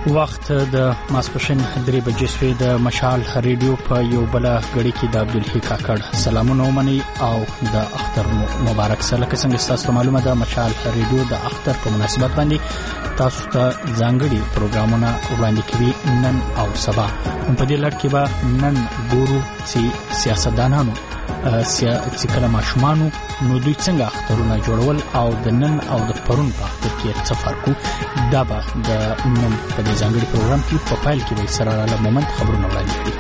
وخت د ماسپښین 3 بجې شوې د مشال ریډیو په یو بل غړي کې د عبدالحی کاکړ سلامونه ومني او د اختر مبارک سره لکه څنګه تاسو معلومه ده مشال ریډیو د اختر په مناسبت باندې تاسو ته ځانګړي پروګرامونه وړاندې کوي نن او سبا په دې لړ کې به نن ګورو چې سیاستدانانو چې کله ماشومانو نو دوی څنګه اخترونه جوړول او د نن او د پرون په اختر کې څه فرق دا به د نن په دې ځانګړي پروګرام کې په فایل کې به سره له مومنت خبرونه وړاندې کړي.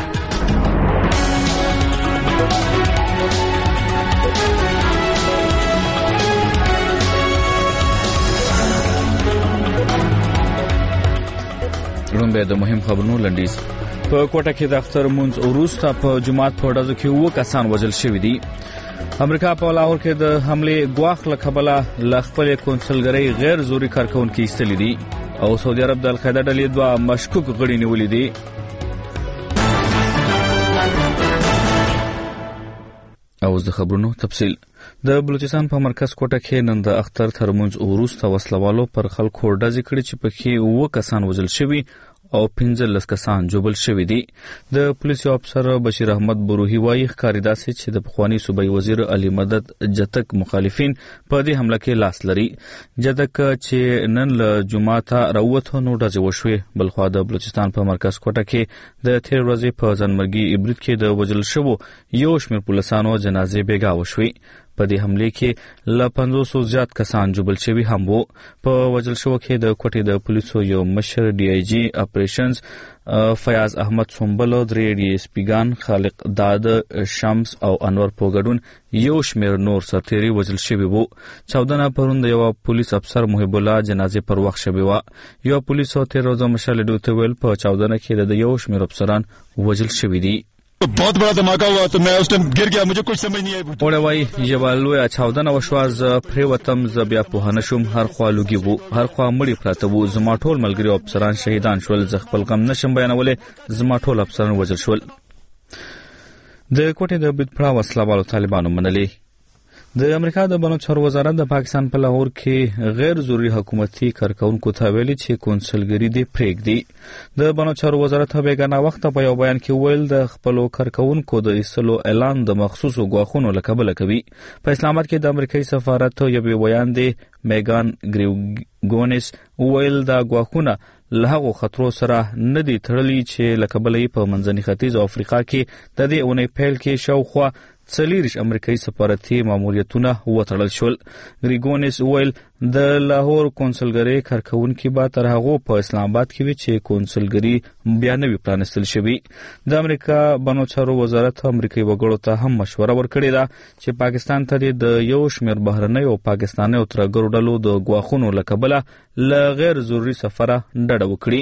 لومړی د مهم خبرونو لنډیز. په کوټه کې د اختر مونځ وروسته په جمعات په ډزو کې 9 کسان وژل شوي دي. امریکا په لاهور کې د حمله ګواښ له کبله ل خپل کونسلګری غیر زوري کارکونکو ایستلې دي او سعودي عرب د القاعده ډلې 2 مشکوک غړي نیولې دي. او د خبرونو تفصیل. د بلوچستان په مرکز کوټه کې نن د اختر ترمنځ وروسته وسلوالو پر خلکو ډزې کړې چې پکې 9 کسان وژل شوي او 15 کسان جوبل شوي دي. د پولیسو افسر بشیر احمد بروهي وايي ښکاري داسې چې د پخوانی صوبایي وزیر علي مدد جتک مخالفین په دې حمله کې لاس لري. جتک چې نن له جمعه راوته نو ډزې وشوې. بلخوا د بلوچستان په مرکز کوټه کې د تیر ورځې په ځنمرګي ابرید کې د وژل شوو یو شمېر پولیسانو جنازې بیګا وشوې. په دې حمله کې ل 500 زیات کسان جوبل شوي هم وو. په وژل شو کې د کوټې د پولیسو یو مشر ډي آی جی اپریشنز فیاض احمد سنبل، 3 ډي اس پیګان خالق داد شمس او انور پوګډون یو شمیر نور سرتيري وژل شوي وو. 14 پروند یو پولیس افسر محب الله جنازې پر وخت شوی و. یو پولیسو تیر ورځ مشال ډوته ویل په 14 کې د یو شمیر افسران وژل شوي دي. बहुत बड़ा धमाका हुआ तो मैं उस टाइम गिर गया, मुझे कुछ समझ नहीं आई. اوړوي یوالوی 14 وشواز پریوتم زبیا په هنشم هر خالوږي وو، هر خوا مړی پراته وو. زما ټول ملګری افسران شهیدان شول. ز خپل غم نشم بیانولې، زما ټول افسران وژل شول. د کوټې د بدپړه وسله والو طالبانو منلې. د امریکا د بنو چارو وزارت د پاکستان په لاهور کې غیر ضروري حکومتي کارکونکو ته ویلي چې کونسلګری دې پرېږدي. د بنو چارو وزارت بیګانه وخت په یو بیان کې ویل د خپل کارکونکو د ایستلو اعلان د مخصوصو غواخونو لکبل کوي. په اسلام آباد کې د امریکایي سفارت یو بیان دی میګان ګریګونس ویل دا غواخونه له هغو خطرو سره نه دي تړلي چې لکبلې په منځني ختیځ او افریقا کې د دې اونۍ پیل کې شاوخوا 40 امریکایي سفارتي ماموریتونه وتړل شول. ګریګونس ویل د لاهور کونسلګری کارکونکو به تر هغه په اسلام آباد کې وی چې کونسلګری بیا نوی پلانستل شوی. د امریکا بنو چارو وزارت امریکایي وګړو ته هم مشوره ورکړې ده چې پاکستان ته د یو شمېر بهرنۍ او پاکستاني او ترګرو ډلو د غواخونو لکبله ل غیر ضروري سفره ډډه وکړي.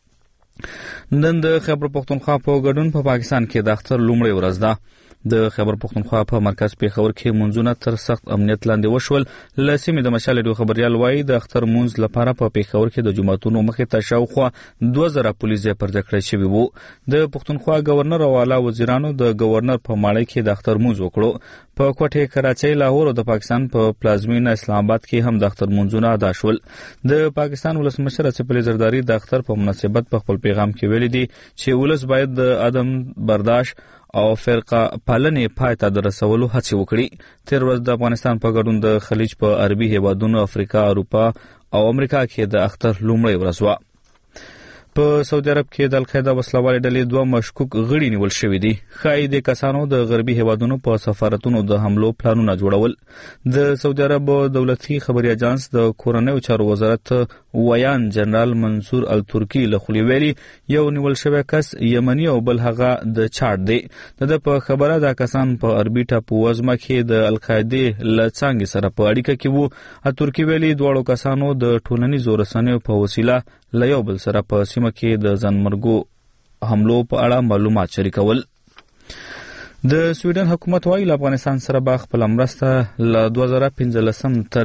نن د خیبر پختونخوا په ګډون په پاکستان کې د اختر لومړی ورځ ده. د خیبر پختونخوا په مرکز پیښور کې منځونه تر سخت امنیت لاندې وشول. لسمې د مشال ډیو خبريال وایي د اختر منځ لپاره په پیښور کې د جمعتونو مخې ته شاوخوا 2000 پولیس پر ځکړې شوی وو. د پختونخوا گورنر او اعلی وزیرانو د گورنر په ماړی کې د اختر منځ وکړو. په کوټه کراچۍ، لاهور او د پاکستان په پلازمینه اسلام آباد کې هم د اختر منځونه ادا شول. د پاکستان ولسمشر اسف علي زرداری د اختر په مناسبت په خپل پیغام کې ویلي دي چې ولس باید د عدم برداشت او فرقه پالنې پای ته رسولو هڅه وکړي. تیر ورځ د افغانستان په ګډون د خلیج په عربي هیوادونو افریقا، اروپا او امریکا کې د اختر لومړی ورځ و. په سعودي عرب کې د القاعده وسلوالې ډلې 2 مشکوک غړي نیول شوي دي. ښایي د کسانو د غربي هیوادونو په سفارتونو د حملو پلانونه جوړول. د سعودي عرب دولتي خبري اژانس د کورنیو چارو وزارت ویان جنرال منصور الترکی له خولي ویلي یو نیول شوی کس یمني او بل هغه د چاډ دی. د په خبره دا کسان په عربي ټاپو وزمه کې د القاعده لڅنګ سره په اړیکه کې وو. الترکی ویلي دوړو کسانو د ټولنیزو رسنیو په وسیله له یو بل سره په سیمه کې د ځنمرګو حملو په اړه معلومات شریکول. د سویډن حکومت وايي افغانستان سره به خپل مرسته له 2015 تر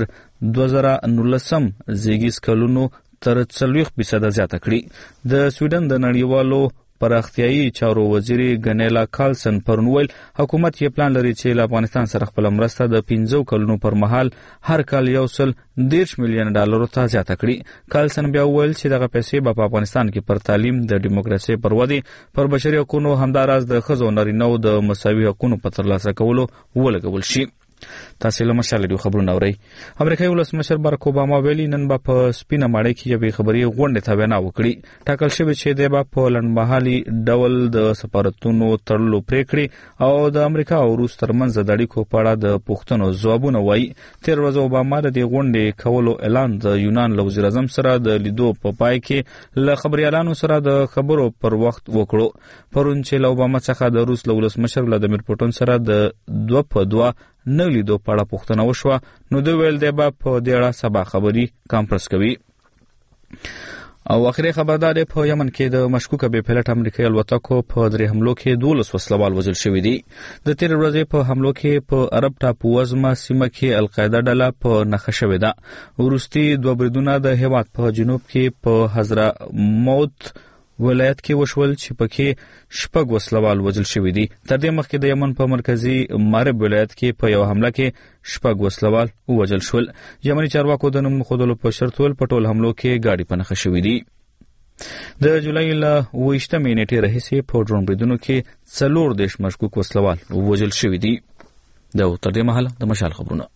2019 زیږیز کلونو تر 40% زیاته کړي. د سویډن د نړیوالو پراختیایي چارو وزیر ګنیلا کارلسن پرون ویل حکومت یې پلان لري چې له افغانستان سره خپل مرسته د 15 کلونو پر مهال هر کال $110 میلیون ته زیاته کړي. کارلسن بیا ویل چې دغه پیسې په افغانستان کې پر تعلیم، د دیموکراسي پر ودې، پر بشري حقوقو، همداراز د ښځو نارینه‌و د مساوي حقوقو په ترلاسه کولو ولګول شي. تاسو له مشال ډیو خبرونه اورئ. امریکایي ولسمشر بارک اوباما ویلي نن به په سپینه ماڼۍ کې یوې خبري غونډې ته وینا وکړي. ټاکل شوی چې د په لنډمهالي ډول د سفارتونو تړلو پریکړې او د امریکا او روس ترمنځ د اړیکو په اړه د پوښتنو ځوابونه وایي. تیر ورځ اوباما د دې غونډې کولو اعلان د یونان له وزیر اعظم سره د لیدو په پای کې له خبريالانو سره د خبرو پر وخت وکړو. پرون چې له اوباما څخه د روس له ولسمشر ولادیمیر پوټین سره د 2 په 2 نو لیدو په اړه پوښتنه وشوه، نو دوی ویل دی به په دې اړه سبا خبري کانفرنس کوي. او اخري خبردار په یمن کې د مشکوکه بې پلټ امریکایي الوتکو په 3 حملو کې 12 وسلوال وژل شوي دي. د تیر ورځې په حملو کې په عرب ټاپو وزمه سیمه کې القاعده ډله په نښه شوې ده. وروستي 2 بریدونه د هیواد په جنوب کې په حضرموت ولایت کې وشول چې پکې 6 وسلوال وژل شوي دي. تر دې مخکې د یمن په مرکزی مارب ولایت کې په یو حمله کې 6 وسلوال وژل شول. یمني چارواکو د نوم خودلو په شرط ول په ټول حملو کې گاډي په نښه شوې دي. د جولای له 28 نیټې راهیسې په ډرون بریدونو کې 40 مشکوک وسلوال وژل شوي دي. دا تر دې مهاله د مشال خبرونه.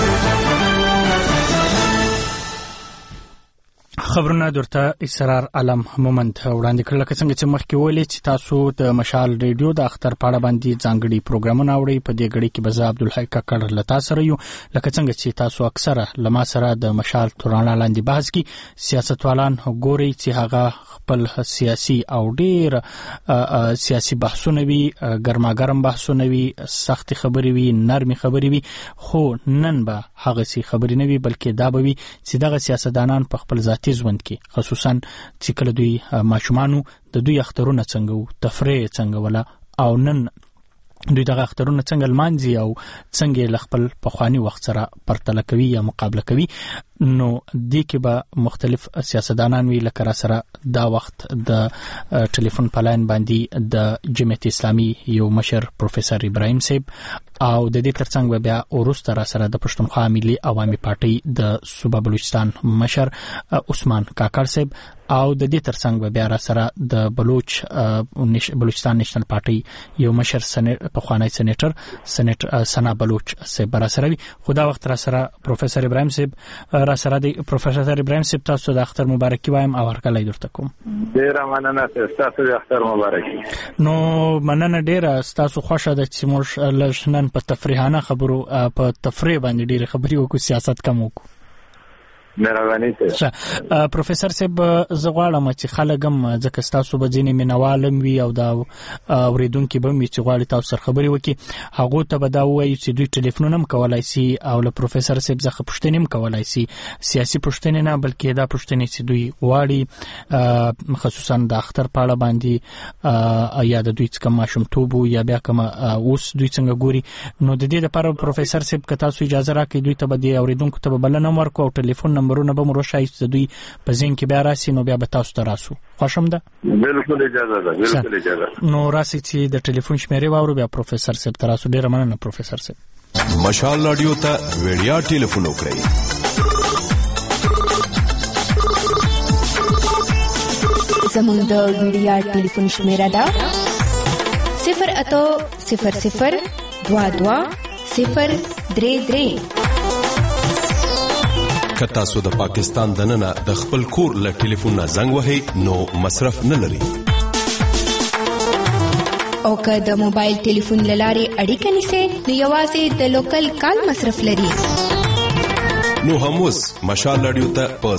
خبرونه درته اسرار علم مومند وړاندې کړل. لکه څنګه چې مخکې ویلې چې تاسو د مشال ریډیو د اختر پاړه باندې ځانګړي پروګرامونه اورئ. په دې غړي کې به عبدالحی کاکړ له تاسو سره یو. لکه څنګه چې تاسو اکثره لما سره د مشال تورانه لاندې بحث کی سیاستوالان ګوري چې هغه خپل سیاسي او ډیر سیاسي بحثونه وي، ګرماګرم بحثونه وي، سخت خبرې وي، نرمي خبرې وي. خو نن به هغه سي خبرې نه وي، بلکې دا به وي چې دغه سیاستدانان په خپل ذاتي ژوند کې خصوصا چې کله دوی ماشومانو د دوی اخترونه څنګه وو، تفریح څنګه ولا، او نن دوی دغه اخترونه څنګه لمانځي او څنګه خپل پخوانی وخت سره پرتله کوي یا مقابله کوي. نو دې کې به مختلف سیاستدانان وی لکه را سره دا وخت د ټلیفون په لاین باندې د جمعیت اسلامي یو مشر پروفیسور ابراهیم صاحب او د دې ترڅنګ بیا ورسته را سره د پښتونخوا ملي عوامي پارټي د صوبه بلوچستان مشر عثمان کاکړ صاحب او د دې ترڅنګ بیا را سره د بلوچستان نېشنل پارټي یو مشر پخوانی سېنیټر سنا بلوچ صاحب را سره وي. خدا وخت را سره پروفیسور ابراهیم صاحب را سره دی. پروفیسور ابراهیم صاحب تاسو د اختر مبارکي وایم او هرکله درته کوم. ډیره مننه تاسو د اختر مبارکي. نو مننه ډیره تاسو خوشاله د چې موږ لږ نن په تفریحانه خبرو په تفریح باندې ډیره خبري وکړو، سیاست کم وکړو. مهرباني ته پروفیسور صاحب زغواړم چې خلګم ځکه تاسو به ځینې مینوالم وي او دا اوریدونکو به می چې غواړي تاسو سره خبري وکړي، هغه ته به دا وایي چې دوی ټلیفون هم کولای شي او له پروفیسور صاحب څخه پوښتنه هم کولای شي، سیاسي پوښتنه نه بلکې دا پوښتنه چې دوی غواړي خصوصا د اختر پاړه باندې یا د دوی څخه ماشومتوب یا بیا کوم اوس دوی څنګه ګوري. نو د دې لپاره پروفیسور صاحب که تاسو اجازه راکړئ دوی ته به د اوریدونکو ته بلنه ورکړو او ټلیفون نمبرونه به مو شایست دوی په ځین کې بیا راسي، نو بیا به تاسو ته راسو. خوشم ده؟ بالکل اجازه ده، بالکل اجازه. نو راسي چې د ټلیفون شمیرې واورو بیا پروفیسور صاحب ته راسو. ډیره مننه پروفیسور صاحب. مشال رادیو ته ویډیا ټلیفون وکړئ. زموږ د ویډیا ټلیفون شمیره ده 0800022 که تاسو د پاکستان دننه د خپل کور له ټلیفون نه زنګ وهئ نو مصرف نه لري. او که د موبایل ټلیفون لارې اړیکه نیسئ نو یوازې د لوکل کال مصرف لري. نو هم اوس مشال رادیو ته په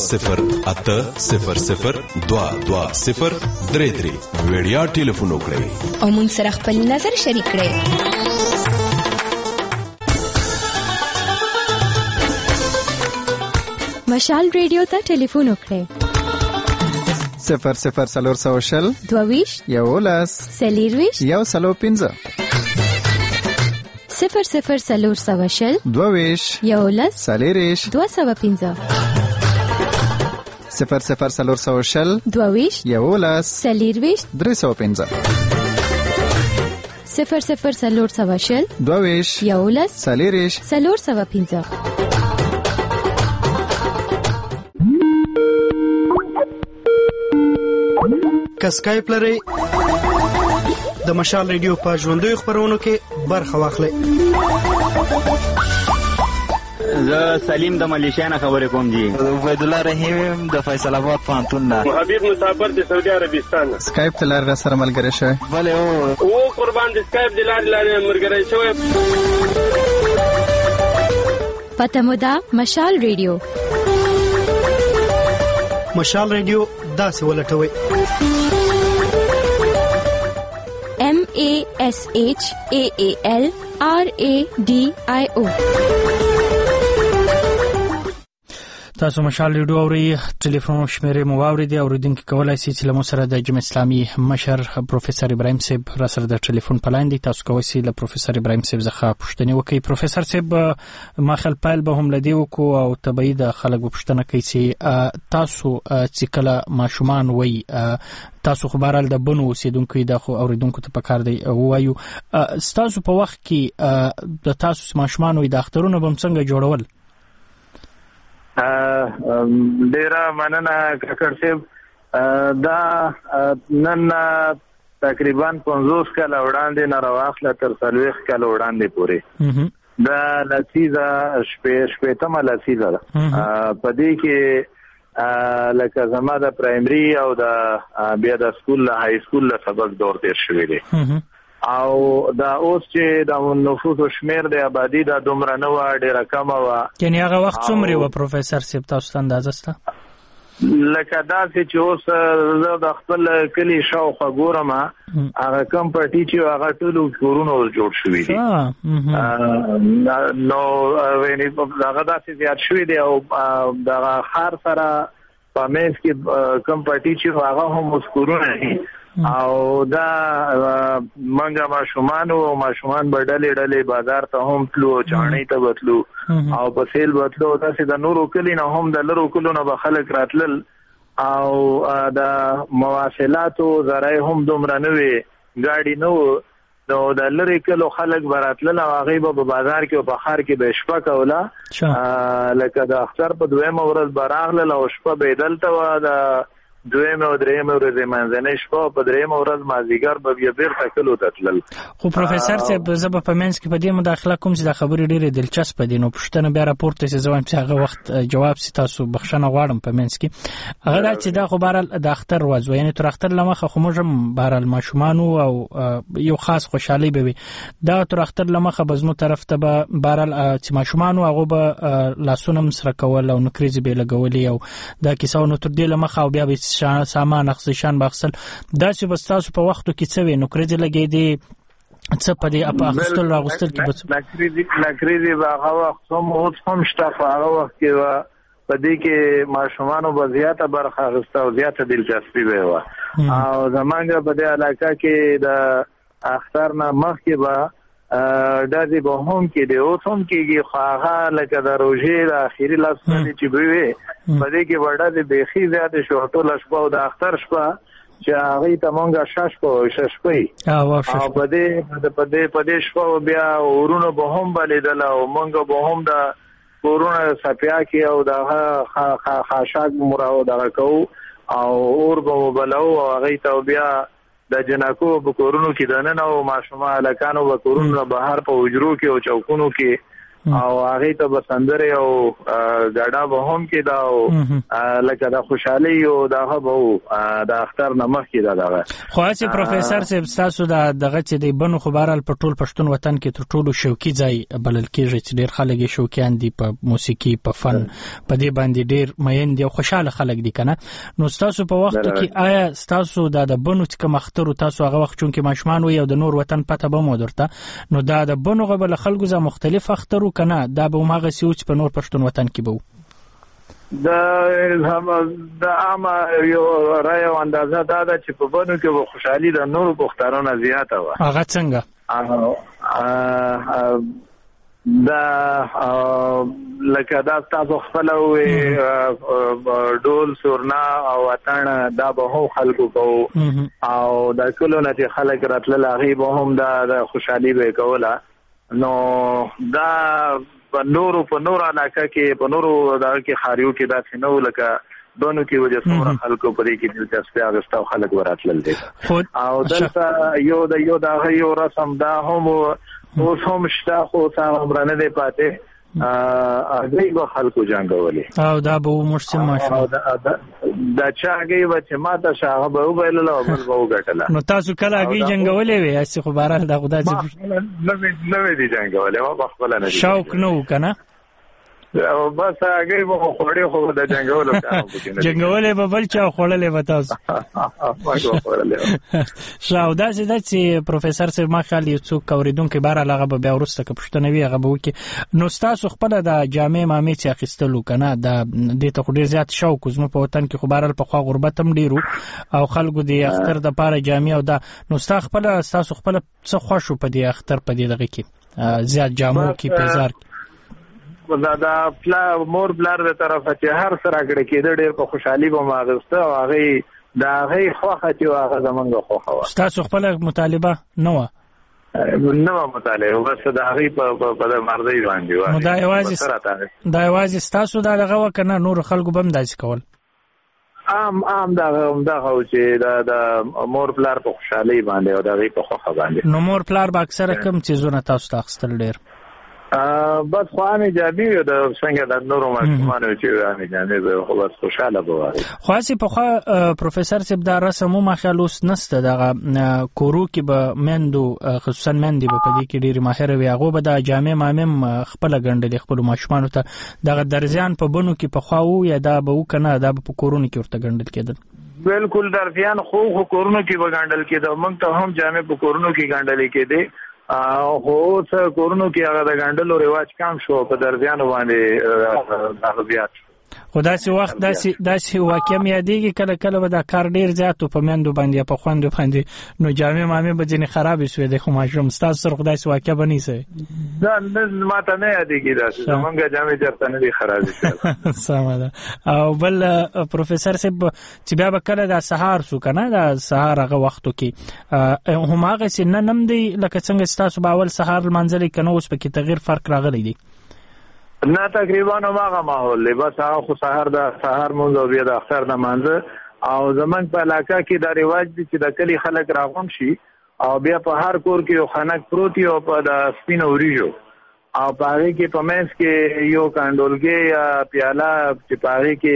0800022 ویډیا ټلیفون وکړئ او موږ سره خپل نظر شریک کړئ. مشال ریډیو ته ټلیفون وکړئ 00400 22 یولس سلیرویش یو سلو 15 00400 22 یولس سلیریش 215 00 22 11 40 315 00 22 11 40 315 که سکایپ لرئ د مشال ریډیو په ژوندیو خپرونو کې برخه واخلئ. زه سلیم د ملیشیا نه خبرې کوم جی. عبید الله رحیم د فیصل آباد پوهنتون نه. حبیب مسافر د سعودي عربستان. سکایپ ته لاره سره ملګری شوی. بله او قربان د سکایپ د لارې ملګری شوی. پته مو ده مشال ریډیو. مشال ریډیو داسې ولټوئ MASHAALRADIO. تاسو مشال ریډیو اورئ. ټلیفون شمیرې مو واوریدي. اوریدونکو کولای شي چې له مو سره د جمعیت اسلامي مشر پروفیسور ابراهیم صاحب را سره د ټلیفون په لاین دی. تاسو کولی شئ له پروفیسور ابراهیم صاحب څخه پوښتنې وکړئ. پروفیسور صاحب ما خل پایل به هم لدی وکړو او طبيعي د خلک پوښتنه کوي چې تاسو چې کله ماشومان وای تاسو خبرال د بنو اوسیدونکو د خو اوریدونکو ته پکار دی وایو تاسو په وخت کې د تاسو ماشومان وای د اخترونو بم څنګه جوړول؟ ډیره مننه کاکړ صاحب. دا نن تقریبا 50 کال وړاندې نه راوخله تر 40 کال وړاندې پورې دا لسیزه شپېتمه لسیزه ده. په دې کې لکه زما د پرایمري او د بیا د سکول های سکول سبق دور تیر شوی دی او دا اوس چې د نفوس شمیر د آبادی د دومره نه و ډیره کم و. یعنی هغه وخت څومره و پروفیسور صاحب تاسو اندازه ستا؟ لکه دا چې اوس زه د خپل کلی شاوخوا ګورم هغه کم پټی چې هغه ټول کورونه جوړ شوی دي نو ویني هغه داسې زیات شوی دی او د خار سره په مېز کې کم پټی چې هغه هم کورونه دي او دا منګه ماشومان بدلې ډلې بازار ته هم تلو چاڼې ته وتلو او په سیل وتلو تاسو د نورو کلی نه هم د لرو کلو نه به خلک راتلل او د مواصلاتو ذرای هم دومره نه وي ګاډي نو د لری کلو خلک براتلل او هغه په بازار کې او په خار کې به شپه کوله لکه د اختر په دویمه ورځ براغله او شپه بدلته و د دویمه او دریمه ورځ منځنۍ شپه په دریمه ورځ مازیګر به بیا بیرته کلو ته تلل. خو پروفیسور صاحب زه به په منځ کې په دې مداخله کوم چې د خبرې ډېرې دلچسپه دي نو پوښتنه بیا راپورته شي زوام چې هغه وخت جواب سي تاسو بخښنه غواړم په منځ کې هغه چې دا خو بهرحال د اختر ورځ یعنی تر اختر لمخه خو موږ هم بهرحال ماشومانو او یو خاص خوشحالي به وي دا تر اختر لمخه بزمو طرف ته به بهرحال چې ماشومانو هغه به لاسونه مسره کول او نکریزي به لګولي او دا کیسه نو تر دې لمخه او بیا به سامان اخصیشان باخصل دا چې بس تاسو په وختو کې څه وي نو کړی لګې دي څه په دې اپ اخستل راغستل کې بس نکریزي هغه وخت هم شته هغه وخت کې په دې کې ماشومانو به زیاته برخه اخسته او زیاته دلچسپي به و او زمونږ په دې علاقه کې د اختر نه مخکې به دادی به هم کې دی او هم کېږي خو هغه لکه د روژې د اخري لاسونه چې به وي په دې کې وړه د بیخي زیاتې شو ټوله شپه او د اختر شپه چې هغې ته مونږ ششپی او په دې شپه بیا اورونه به هم بلیدل او مونږ به هم د کورونه سپیا کې او د خاشاک مراو دغه کوو او اور به بلو او هغې ته بیا د جنکو په کورونو کې دننه او ماشومان لکانو په کورونو بهر په وجرو کې او چوکونو کې او هغه ته بسندره او ګډا به هم کې دا او لکه د خوشحالي او دغه به د اختر نمخ کې دا خو چې پروفیسور صاحب تاسو دغه چې د بنو خبرال په ټول پښتون وطن کې تر ټولو شوقي ځای بلل کېږي چې ډېر خلک شوقیان دي په موسیقي په فن په دې باندې ډېر مین دي او خوشاله خلک دي کنه نو تاسو په وخت کې آیا تاسو د بنو چې کوم اختر تاسو هغه وخت چون کې ماشومان وي او د نور وطن پته به مو درته نو د بنو غبل خلکو ز مختلف اختر کنه دا به ماغه سوچ په نور پښتون وطن کې بو د عام یو رای او اندازه دا چې په بنو کې به خوشحالي د نور بختارونه زیاته و هغه څنګه دا لکه دا تاسو خپل ډول سورنا او اتان دا به هم خلکو کو او دا کلو نه چې خلک راتل هغه به هم دا خوشحالي به کوله نو دا په نورو علاقه کې په نورو دا کې خاریو کې دا څنګه لکه دونو کې وجه څومره خلکو پرې کې دلچسپي اغستو خلک وراتل دي او دلته یو رسم دا هم اوس هم شته خو څنګه عمرانه دی پاتې هغه به خلکو جنگولي او دا به مرسم ماشو دا چاګي چې ماته شاغه به ویل او بل به وګټله نو تاسو کله هغه جنگولي وي اسی خو بارال دا خدای نو دي جنگولي ما خپل نه شوق نو کنه او بس هغه به خوړې خو د جنگولو جنگولې به بل چا خوړلې به تاسو شاو دا چې پروفیسور صاحب ما خیال یو څوک اوریدونکو بار علاقه به بیا ورسته که پښتنه وی هغه به وکي نو تاسو خپل د جامع مامې چې اخیستلو کنه د دې ته خو ډیر زیات شوق زمو په وطن کې خو بارل په خوا غربت هم ډیرو او خلکو د اختر د پاره جامع او دا نو تاسو خپل څه خوشو په دې اختر په دې دغه کې زیات جامو کې پیزار دا مور بلار د طرفه چې هر سره کړه کې ډېر په خوشحالي به ماغسته او هغه دا هغه خوخه چې هغه زمونږ خوخه و تاسو خپل مطالبه نو مطالبه بس دا هغه په مرضی باندې و دا یوازې تاسو دا دغه وکنه نور خلکو بم داسې کول عام دا چې دا مور بلار په خوشحالي باندې او دا هغه په خوخه باندې نو مور بلار به اکثره کم چیزونه تاسو تاخستل ډېر بس خو امي جابي د څنګه د نورو ماشومانو چې امي جابي به خو بس خوشاله بواري خو اسی په پروفیسور صاحب دا رسمو مخالوس نسته دغه کورو کې به مندو خصوصا مندي په دې کې ډېر ماهر وي هغه به د جامع مامم خپل غندل خپل ماشومانو ته دغه درځان په بنو کې په خواو یا دا به وکنه دا په کورونو کې ورته غندل کېدل بالکل درځان خو کورونو کې وګاندل کېده موږ ته هم جامع په کورونو کې غاندل کېده خو څه کورونو کې هغه د غاندلو رواج کم شو په درځانو باندې اغزيات خدا سي وخت داسې واقع مې یادېږي کله به دا کار ډیر زیات په مندو باندې په خوندو باندې نو جامع مامې به ځنې خراب شوې د خو ماشوم تاسو سره خدای سي واقع بنې سي دا ماته نه یادېږي دا څنګه جامع چرته نه دي خراب شي سم ده او بل پروفیسور صاحب چې بیا کله دا سهار سو کنه دا سهار هغه وختو کې هم هغه سن نم دی لکه څنګه تاسو باول سهار منځلې کنه اوس په کې تغییر فرق راغلی دی نه تقریبا هغه ماحول دی بس هغه خو سهار مونږ او بیا د اختر د مانځه او زمونږ په علاقه کې دا رواج دی چې د کلی خلک راغون شي او بیا په هر کور کې یو خنک پروتي او په د سپینو وریجو او په هغه کې په منځ کې یو کاندولګي یا پیاله چې په هغه کې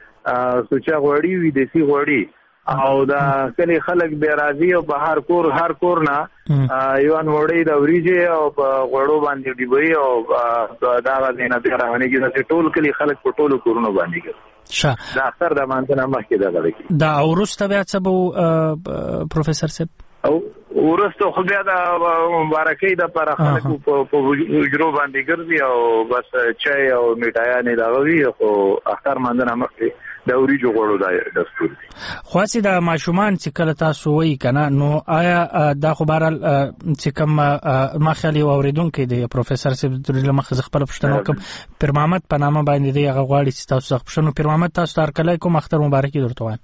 سوچا غوړی وي دیسی غوړی او دا کلی خلک به راځي او په هر کور نه یو انوړی د وریجه او په غوړو باندې دیوي او دا غوښنه به راوړي چې ټول کلی خلک په ټولو کورونو باندې کوي دا اختر د مانځنه مخکې دا غوړي دا اورسته بیا څه بو پروفیسور صاحب او ورسته خو بیا د مبارکۍ د پر خلکو په وجرو باندې ګرځي او بس چای او میټایانې دا وی او اختر مانځنه مخکې د اوریجو غوړو د دستور دي خو چې د ماشومان چې کله تاسو وایي کنه نو آیا دا خبرال چې کوم مخالي اوریدونکو دی پروفیسور صاحب د مخزه خپل پښتنو کوم پر محمد په نامه باندې دی هغه غواړي چې تاسو پښتنو پر محمد تاسو تر کله کوم اختر مبارکي درته وایم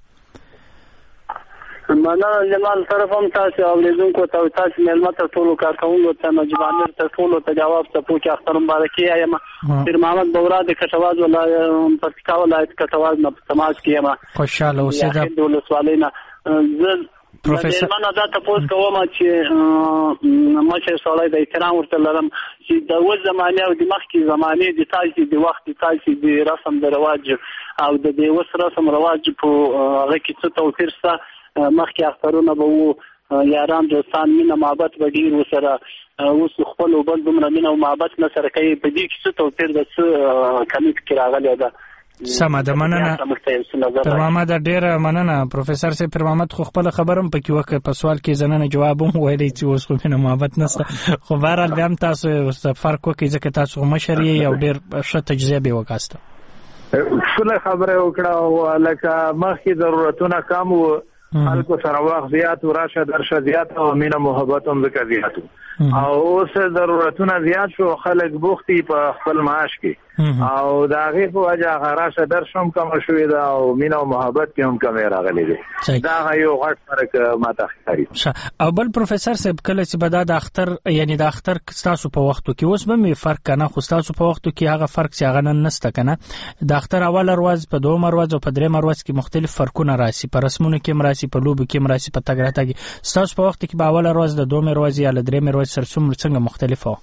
مننه جمال طرفم تاسو اوریدونکو ته تاسو ملمت ټولو کارکونکو ته مجبانر ته ټولو ته جواب ته پوښتنه اختر مبارکي ایم پر محمد بورا د کټواز ولایت پکتاو ولایت کټواز نه سماج کې ما خوشاله اوسه د ولسوالینا پروفیسور من دا تاسو کوم چې مشه سوالای د احترام ورته لرم چې د و زمانه او د مخکې زمانه د تاسو د وخت تاسو د رسم د رواج او د وس رسم رواج په هغه کې څه توپیر شته مخکې اخترونه به وو یاران دوستان مینه محبت به ډیر وسره اوس خپل وبل دومره مینه او محبت نه سره کوي په دې کې څه توپیر د څه کمی کې راغلی ده سم ده مننه پر محمد ډیر مننه پروفیسور صاحب پر محمد خو خپل خبرم پکې وکړ په سوال کې زنه جواب هم ویلې چې اوس خو مینه محبت نشته خو بهرحال هم تاسو فرق وکړي ځکه تاسو مشري او ډیر ښه تجربه وکاسته څه خبره وکړه او لکه مخکې ضرورتونه کم وو خلکو سره وخت زیات راشه درشه زیات او مینه محبت هم زکه زیات او اوس ضرورتونه زیات شو خلک بوختي په خپل معاش کې او دا غي په وجه راشه درشم کم شوې ده او مینه او محبت هم کم راغلي دي دا یو غټ فرق ماته ښکاري. او بل پروفیسور صاحب کله چې بدا د اختر یعنی د اختر تاسو په وختو کې اوس به می فرق کنه خو تاسو په وختو کې هغه فرق چې هغه نن نسته کنه د اختر اول ورځ په دوم ورځ او په دریم ورځ کې مختلف فرقونه راسي په رسمونو کې مراسي په لوبو کې مراسي په تګ راتګ تاسو په وخت کې په اول ورځ د دوم ورځ یا د دریم ورځ سره څنګه مختلفه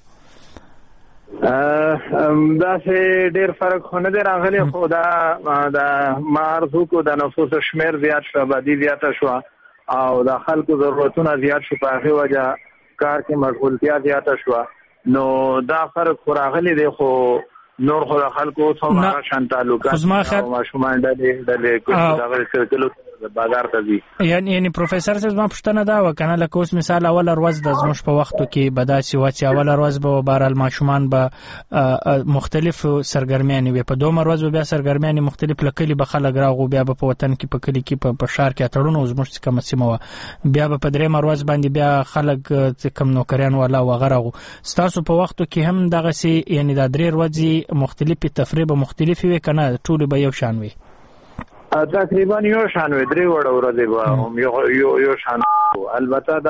دا سه ډیر فرق خونه دی راغلی خو دا مارزو کو د نفوس شمیر زیات شو آبادی زیات شو او د خلکو ضرورتونه زیات شو په هغه وجه کار کې مشغولتیا زیات شو نو دا فرق راغلی دی خو نور خو خلکو څومره شان تعلقات او ماشومان د کوم سرکلو بازار ته دي یعنی پروفیسور صاحب ما پښتنه دا وکنه لکه اوس مثال اول ورځ د زموږ په وختو کې بداسي و چې اول ورځ به بهرال ماشومان به مختلف سرګرمیانې وي په دوم ورځ بیا سرګرمیانې مختلف لکلي به خلک راغو بیا په وطن کې په کلی کې په شهر کې اتړونو زموږ کوم سیمه و بیا په دریم ورځ باندې بیا خلک کم نوکریان ولا وغیرہ ستاسو په وختو کې هم دغه سي یعنی د درې ورځې مختلفې تفریب مختلفې وي کنه ټول به یو شان وي تقریبا یو شان وي درې وړه ورځې به یو شان البته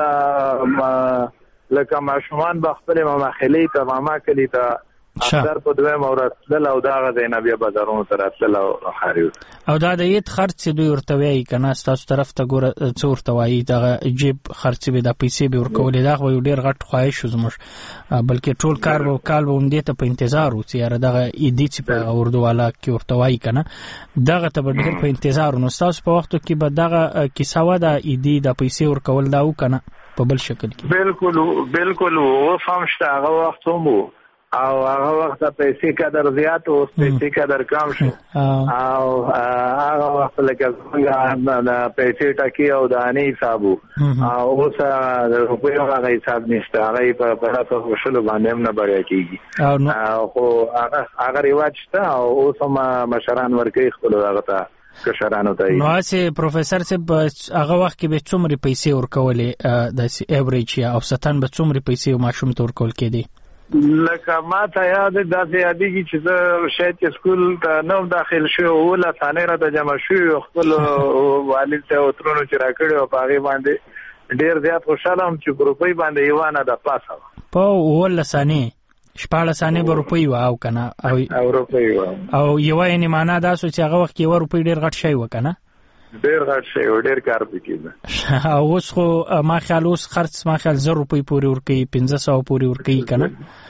دا لکه ماشومان به خپل مخالي ته ماما کلی ته اکثر په دوه مورات له او دا غځینه بیا بازارونو ته راتل او خاري او دا د یت خرڅ دوی ورتوي کنه تاسو طرف ته ګوره څو ورتوي دا جیب خرڅ به د پیسې به ورکول دا خو ډیر غټ خواهش زموږ بلکې ټول کار وو کال به هم دې ته په انتظار و چې دغه ایدي چې په اردو والا کې ورتوي کنه دغه ته به ډیر په انتظار نو تاسو په وختو کې به دغه کیسه و د ایدي د پیسې ورکول دا و کنه په بل شکل کې بالکل و فهمشته هغه وخت هم او هغه وخت پیسې قدر زیات او پیسې قدر کم شو او هغه وخت لکه څنګه د پیسې ټکی او د اني حساب او اوس د روپیو هغه حساب نشته هغه په پراتو وشلو باندې هم نه بړیا کیږي خو هغه رواج شته او اوس هم مشران ورکي خپل هغه ته کشرانو ته نو چې پروفیسور صاحب هغه وخت کې به څومره پیسې ورکولې د ایوریج یا اوسطن به څومره پیسې ماشوم ته ورکول کېدي لکه ما ته یاد دا یادېږي چې زه شاید سکول ته نو داخل شو ولا ثانیره د جمع شو خپل والد ته وترونو چې راکړی او په هغه باندې ډیر زیات خوشاله هم چې روپۍ باندې یوانه د پاسه په ولا ثانیه شپاړه ثانیه به روپۍ او کنه او روپۍ او یو یې معنا دا سو چې هغه وخت یو روپۍ ډیر غټ شی وکنه ډیر غټ شی او ډیر کار وکړي او اوس خو ما خیال اوس خرڅ ما خیال 100 روپۍ پورې ورکي 1500 پورې ورکي کنه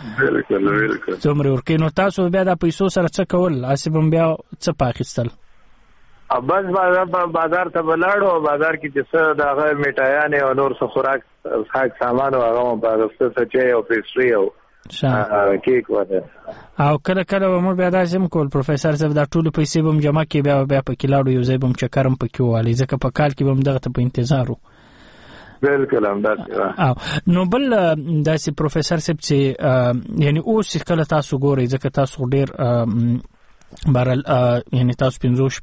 بالکل څومره ورکي نو تاسو بیا د پیسو سره څه کول اسبم بیا څه پاکستان بس بازار ته بلاړو بازار کې چې څه دغه میټایانه او نور څه خوراک سامان او هغه په رسته څه او پیسټری او کیک وته او کله مو بیا داسې کول پروفیسور صاحب دا ټول پیسې بم جمع کې بیا په کلاړو یو ځای بم چکرم پکې والی ځکه په کال کې بم دغه ته په انتظارو بالکل هم دا نو بل داسې پروفیسور صاحب چې یعنی اوس کله تاسو ګورئ ځکه تاسو ډیر بهرحال یعنی تاسو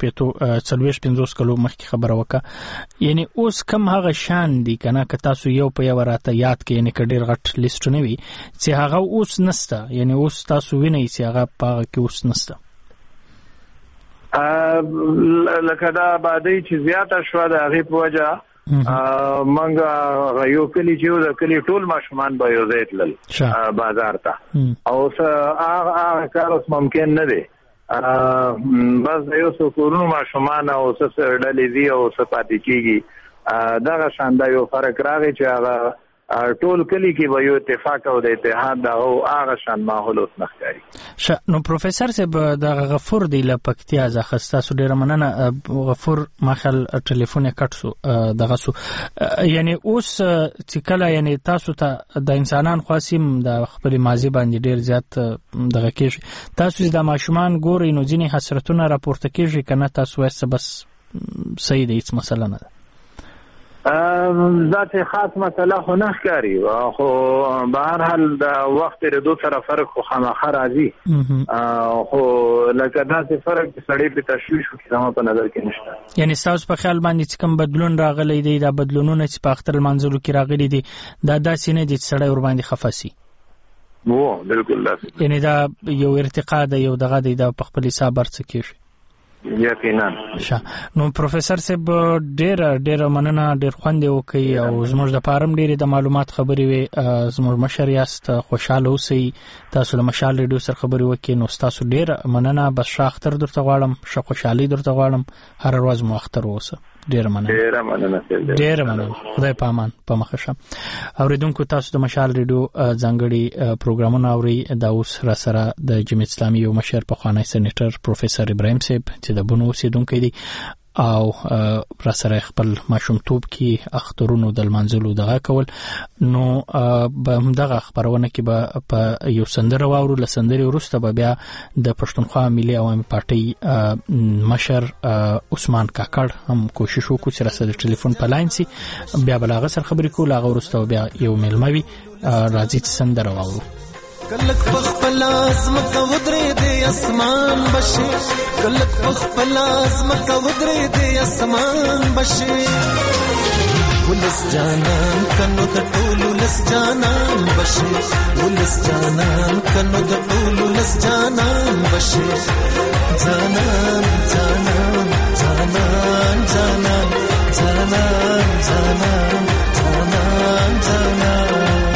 45 کلو مخکې خبره وکړه یعنی اوس کم هغه شان دي کنه که تاسو یو په یو راته یاد کې یعنی ډیر غټ لیستونه وي چې هغه اوس نسته یعنی اوس تاسو وینئ چې هغه په کې اوس نسته لکه دا باندې چې زیاته شو د هغه په وجه منګه یو کلی چې د کلی ټول ماشومان به یو ځای تلل بازار ته او هغه کار اوس ممکن نه دی بس یو څو کورونو ماشومان او څه ډلې دي او څه پاتې کیږي دغه شاندا یو فرق راغی چې هغه ټول کلی کې به یو اتفاق او د اتحاد دا او هغه شان ماحول اوس نخکاری نو پروفیسور صاحب د غفور دی لپکتیا ځخستا سو ډیر مننه غفور مخل ټلیفون کټ سو دغه سو یعنی اوس چې کله یعنی تاسو ته د انسانان خاصم د خپل ماضی باندې ډیر زیات دغه کېږي تاسو د ماشومان ګورئ نو ځینې حسرتونه راپورته کېږي کنه تاسو وایي بس صحیح دی هیڅ مسله نه ذات خاص مسله خو نه ښکاري خو به هر حال د وخت تېرېدو سره فرق خو خامخا راځي خو لکه داسې فرق چې سړی په تشویش وکړي زما په نظر کې نشته. یعنې ستاسو په خیال باندې چې کوم بدلون راغلی دی دا بدلونونه چې په اختر لمانځلو کې راغلي دي دا داسې نه دي چې سړی ورباندې خفه سي؟ بالکل داسې. یعنې دا یو ارتقا ده یو دغه دی دا په خپل حساب هر څه کېږي. یقینا. نو پروفیسور صاحب ډېره مننه، ډېر خوند یې وکړي او زموږ د پاره هم ډېرې د معلومات خبرې وې. زموږ مشر یاست، خوشحاله اوسئ، تاسو له مشال ریډیو سره خبرې وکړي. نو ستاسو ډېره مننه. بس ښه اختر درته غواړم، ښه خوشحالي درته غواړم، هره ورځ مو اختر واوسه. ډېره مننه. خدای په امان، په مخه شه. اوریدونکو تاسو د مشال ریډیو ځانګړي پروګرامونه اورئ. دا اوس را سره د جمعیت اسلامي یو مشر پخوانی سېنیټر پروفیسور ابراهیم صاحب چې د بونو اوسېدونکی دی او را سره خپل ماشومتوب کې اخترونو د لمانځلو دغه کول. نو به همدغه خبرونه کې به په یو سندره واورو. له سندرې وروسته به بیا د پښتونخوا ملي عوامي پارټۍ مشر عثمان کاکړ هم کوشش وکړو چې را سره د ټلیفون په لاین سي، بیا به له هغه سره خبرې کوو. له هغه وروسته بیا یو میلمه وي. راځي چې سندره واورو. کلک پخپلاز مکه ودرې دې اسمان بشي، کلک پخپلاز مکه ودرې دې اسمان بشي. ولس جانان کنو د ټولو لس جانان بشي، ولس جانان کنو د ټولو لس جانان بشي. جانان جانان جانان جانان جانان جانان جانان جانان.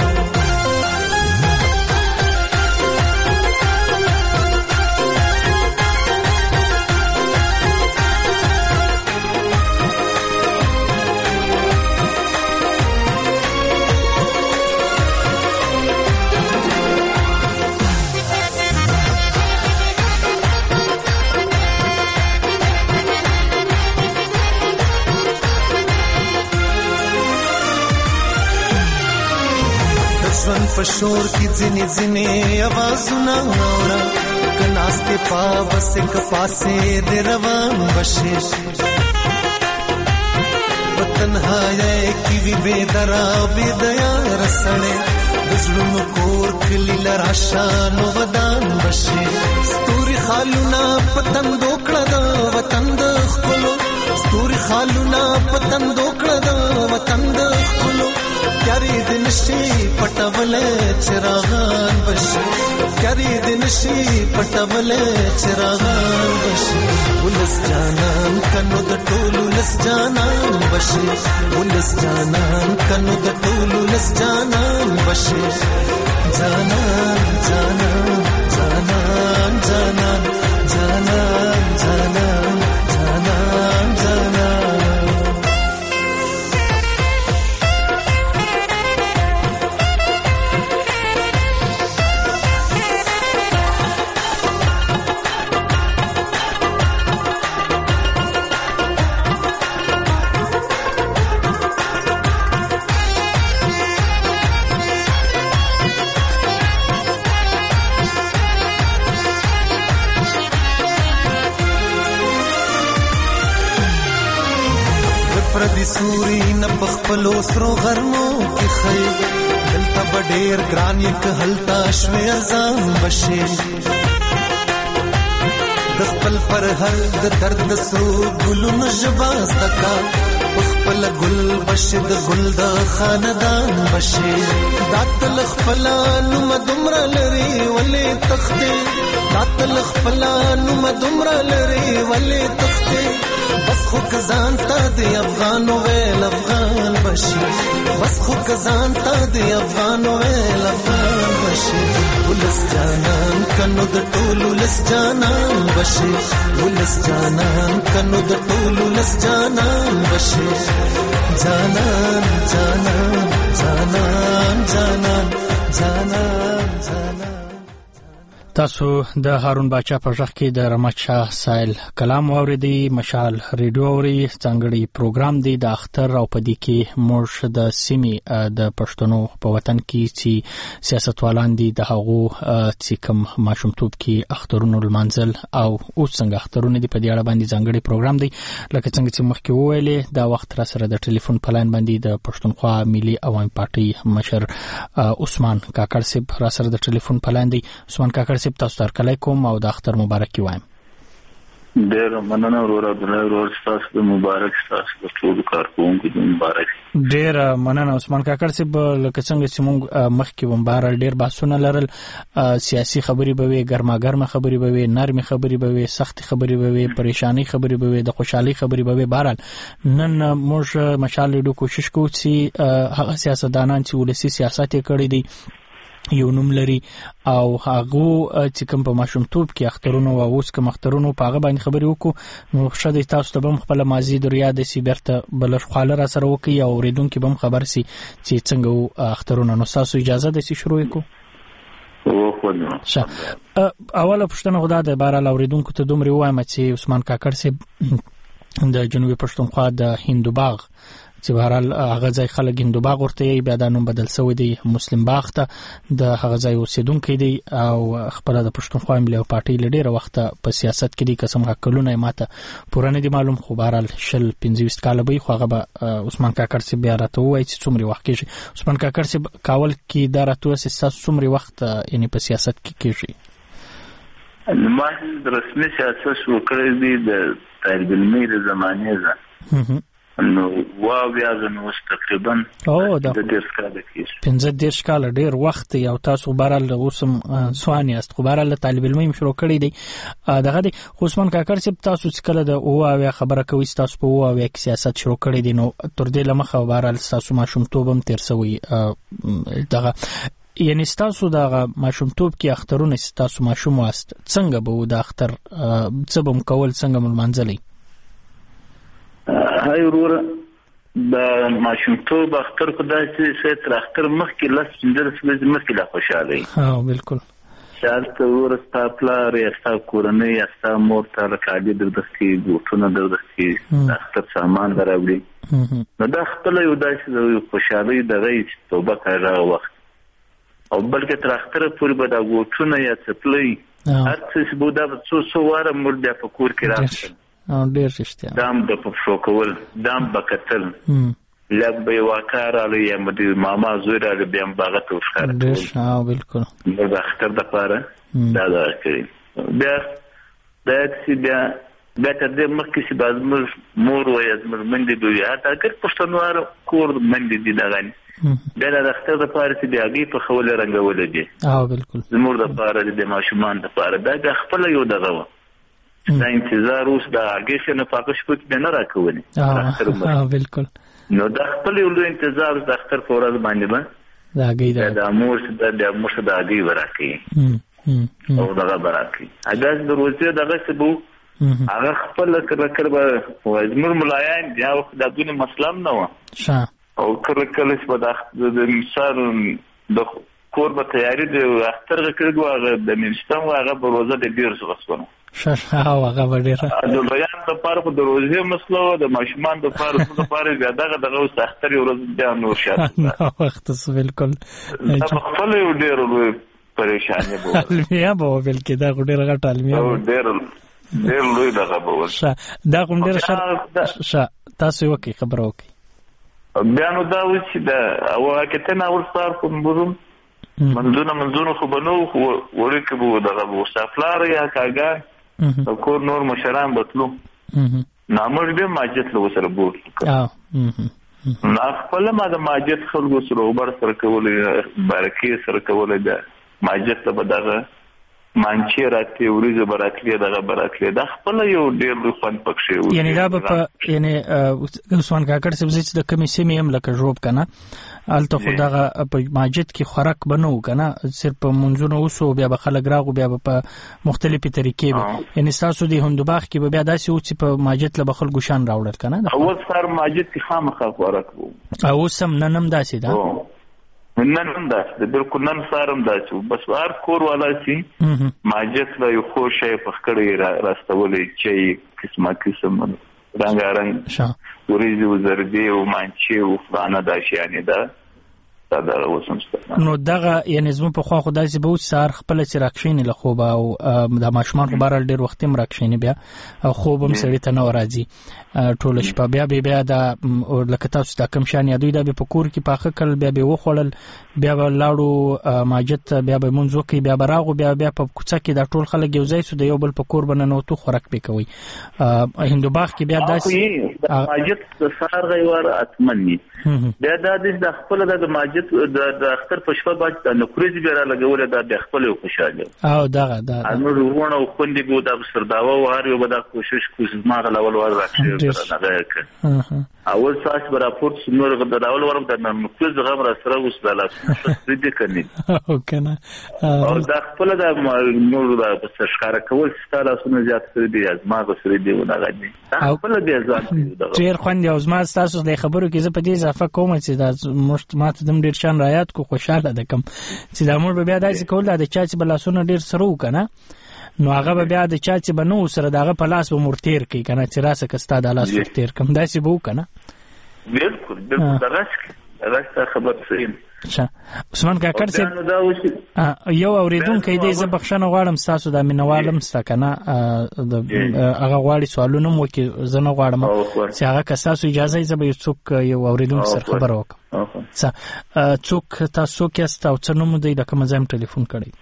پشور کی ځینې ځینې आवाजونه اورا کناسته پاوس ک پاسه د روان بشي. وطنهای کی وی بيدرا بيدیا رسړې دزړونو کور کلی لراشان ودان بشي. ستوري خالونه پتن دوکړه د وطن د خلو، ستوري خالونه پتن دوکړه د وطن د خلو. کری دن شي پټول چراغان بشي، کری دن شي پټول چراغان بشي. ولس جانان کنو د ټولو لس جانان بشي، ولس جانان کنو د ټولو لس جانان بشي. جانان جانان جانان جانان جانان جانان جانان جانان. پردي سوري نه پخپلو سرو غرمو کې خي، دلته بډېر ګران یک هلتا شوي ازام بشي. د خپل پر هر د درد سرو ګلونو ژبه زدکا، خپل ګل بشي د ګل د خاندان بشي. داتل خپل نوم دمر لري ولې تخته، داتل خپل نوم دمر لري ولې تخته. بس خو کزان تا دی افغان ویل افغان بشي، بس خو کزان تا دی افغان ویل افغان بشي. ولس جانان کنو د ټولو لس جانان بشي، ولس جانان کنو د ټولو لس جانان بشي. جانان جانان جانان جانان جانان جانان. تاسو د هارون باچا په ځخ کې د رحمت شاه سایل کلام اوریدي. مشال ریډیو اوري څنګهړي پروګرام دی د اختر او پدې کې موږ د سیمې د پښتنو په وطن کې چې سیاستوالان دي د هغو چې کوم ماشومتوب کې اخترونو المنزل او اوس څنګه اخترونه دي په دې اړه باندې څنګهړي پروګرام دی. لکه څنګه چې مخکې وویلې دا وخت را سره د ټلیفون په لاین باندې د پښتونخوا ملي عوامي پارټي مشر عثمان کاکړ صاحب را سره د ټلیفون په لاین دی. عثمان کاکړ سپ تاسو تر کله کوم او د اختر مبارک وایم. ډیر مننه ورور عبدالله ورور تاسو د مبارک تاسو د ټول کارکونکو د مبارک. ډیر مننه عثمان کاکړ سپ. لکه څنګه چې موږ مخکې ومبار ډیر بحثونه لرل، سیاسي خبري به وي، ګرماګرمه خبري به وي، نرمي خبري به وي، سخت خبري به وي، پریشانی خبري به وي، د خوشحالي خبري به وي. بهرحال نن موږ مشال ډېر کوشش کوو چې هغه سیاستدانان چې ولسی سیاست یې کړی دي یو نوم لري او هغه چې کوم په ماشومتوب کې اخترونو او اوس کوم اخترونو په هغه باندې خبرې وکړو. نو شاید تاسو ته هم خپل ماضي د یاد سي برته بل خاله را سره وکي او ریدونکو به خبر سي چې څنګه اخترونو. نو تاسو اجازه ده چې شروع وکړو؟ اوله پښتنه خدای د بار اوریدونکو ته دومره وایم چې عثمان کاکړ سي د جنوبي پښتونخوا د هندوباغ چې بهرحال هغه ځای خلک هندوباغ ورته بیا د نوم بدل شوی دی مسلم باغ ته د هغه ځای اوسیدونکو دی او خپل د پښتونخوا ملي پارټي لډیره وخت په سیاست کې دی قسم حقلونه ماته پوره نه دی معلوم. خو بهرحال 15 کال به خو هغه عثمان کاکړ سي بیا راته وایي چې څومره وخت کېږي. عثمان کاکړ سي کاول کې دا راته وایي چې څومره وخت یعنی په سیاست کې کېږي. ما د رسمي سیاست شروع کړی دی د طالب علمي د زمانې ځه نو بیا نو تقریبا د 15 کال ډیر وخت یو تاسو بهرحال اوسم سوانی است. خو بهرحال طالب علمي شروع کړی دی دغه دی. عثمان کاکړ صاحب تاسو چې کله د او خبره کوي تاسو په او کې سیاست شروع کړی دی نو تر دې لمخه بهرحال تاسو ماشومتوب هم تیر شوی دغه یعنی تاسو د ماشومتوب کې اخترونه تاسو ماشوم واست څنګه به د اختر څه بم کول څنګه منځلي؟ هاي ورور د ماشومتوب اختر خدای چې تر اختر مخکې لاس پندرس مخکې لا خوشاله ها بالکل شرط ورستا پلار یا کورنۍ یا مور ته لکه د دستي ګوتونه د دستي اختر سامان دراوړي نو دا خپل یو داسې خوشاله د غي توبه کړه وخت او بلکې تر اختر پورې به دا ګوتونه یا څپلې هر څه بودا څو واره مور بیا په کور کې راځي او ډیر رښتیا دام د پښو کول دام بکتل لږ به وکړ علي مدي ماما زوړ علي بیا باغ ته وښکار ډیر ها بالکل د اختر د پاره دا کړی بیا د سیده د تدې مخکې چې باز مور وایي منډي دوی هغه اگر پښتنوار کور منډي دي دغه بیا د اختر د پاره چې دی په خول رنگول دي بالکل زموږ د پاره د ماشومان د پاره دا خپل یو دغه دا انتظار اوس د هغه نه پاکش پټ نه راکولې بالکل نو د خپل یو انتظار د اختر فورز باندې دا هغه د امور د امور د هغه ورکې او دغه برکې هغه د روزي دغه څه بو هغه خپل کړه به وزمر ملایان بیا وخت د دونه مسلم نه و او کله چې د مثال د کور به تیاری د اختر کړو هغه د منستم هغه په روزه د ډیر څه وسونه هغه وړه د بیان د پاره د روزي مسله د ماشومان د پاره د پاره زیاده دغه اختر یو ورځ بیا نور شاته وخت بالکل خپل یو ډیر پریشانی بو المیه بو بلکې دا ډیر غټ المیه ډیر لوی دغه بو دا کوم ډیر تاسو وکي خبر وکي بیا نو دا و چې دا او کتنه اول سار کوم بوزم منځونه خو بنو ورکه بو دغه بو سفلار یا کاګه کور نور مشران بتلو نامر به ماجت له سره بوت نه خپل ما د ماجت خلکو سره وبر سره کولې برکې سره کولې د ماجت ته بدغه مانچې راته وريزه براتلې دغه براتلې د خپل یو ډېر لوی فن پکښې یعنی دا په یعنی عثمان کاکړ سبزی د کمیسې مې هم لکه جوړ کنه الته خدغه په ماجد کې خوراک بنو کنه صرف په منځونو وسو بیا به خلک راغو بیا په مختلفي طریقې یعنی تاسو د هندوباغ کې بیا داسې و چې په ماجد له بخل ګوشان راوړل کنه اول سر ماجد کې خامخا خوراک وو او سم ننم داسې دا نن هم داسې بالکل نن سارم داسې بس هر کور والا چې ماجت له یو خو شی په خکړې راستولې چې قسمه قسم رنګارنګ وریځې او زردې او مانچې او فلانه دا شیانې ده نو دغه یعنې زموږ په خوا خو داسې به و چې سهار خپله چې راکښېنې له خوبه او دا ماشومان خو بهرحال ډېر وختي هم راکښېنې بیا او خوب هم سړي ته نه راځي ټوله شپه بیا دا لکه تاسو دا کوم شیان یادوي دا بیا په کور کې پاخه کړل بیا به یې وخوړل بیا به لاړو ماجت ته بیا به یې لمونځ وکړي بیا به راغو بیا په کوڅه کې دا ټول خلک یو ځای سو د یو بل په کور به ننوتو خوراک پې کوئ هندوباغ کې بیا داسې ماجت د سهار غیواره اتمن وي بیا دا د خپله د ماجت د اختر په شپه باندې د نکریزې بیا رالګولې دا د خپل یو خوشحالي او دغه نور ورونه او خوندې به د سرداوه او هر یو به دا کوشش کوي ما غلول ور راکړي اول ساس به راپورت نور د اول ور د نکریز غم را سره اوس د لاس دې کني او کنه او دا خپل د نور د ښکارا کول ستاله سونه زیات کړی دی از ما غسرې دی ونه غادي خپل دې ځان ډیر خوند او زما تاسو د خبرو کې زه په دې اضافه کوم چې دا ماته دم ډیر شان رایات کو خوشاله ده کوم چې دا مور به بیا داسې کول دا د چا چې بلاسونه ډیر سره وکنه نو هغه به بیا د چا چې بنو سره دغه په لاس به مرتیر کوي کنه چې راسه کستا د لاس مرتیر کوم داسې به وکنه بالکل درسته خبر سین عثمان کاکړ صاحب یو اوریدونکی دی زه بخښنه غواړم تاسو د مینوالم ستا کنه هغه غواړي سوالونه مو کې زه نه غواړم چې هغه که تاسو اجازه یې زه به څوک یو اوریدونکي سره خبره وکړم څوک تاسو څوک یاست او څه نوم دی د کوم ځای ټلیفون کړی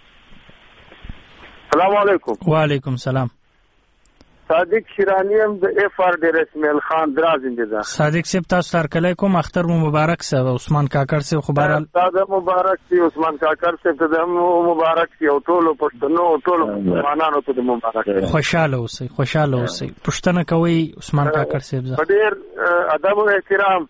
السلام علیکم وعلیکم السلام صادق شیرانی هم د اف آر ډیر اسماعیل خان دراز انتظار صادق صاحب تاسو ترکلای کوم اختر مو مبارک سه عثمان کاکړ صاحب خو بهرحال تاسو مبارک سی عثمان کاکړ صاحب ته هم مبارک سی او ټولو پښتنو ټولو مسلمانانو ته مبارک خوشاله اوسئ پښتنه کوي عثمان کاکړ صاحب ډیر ادب او احترام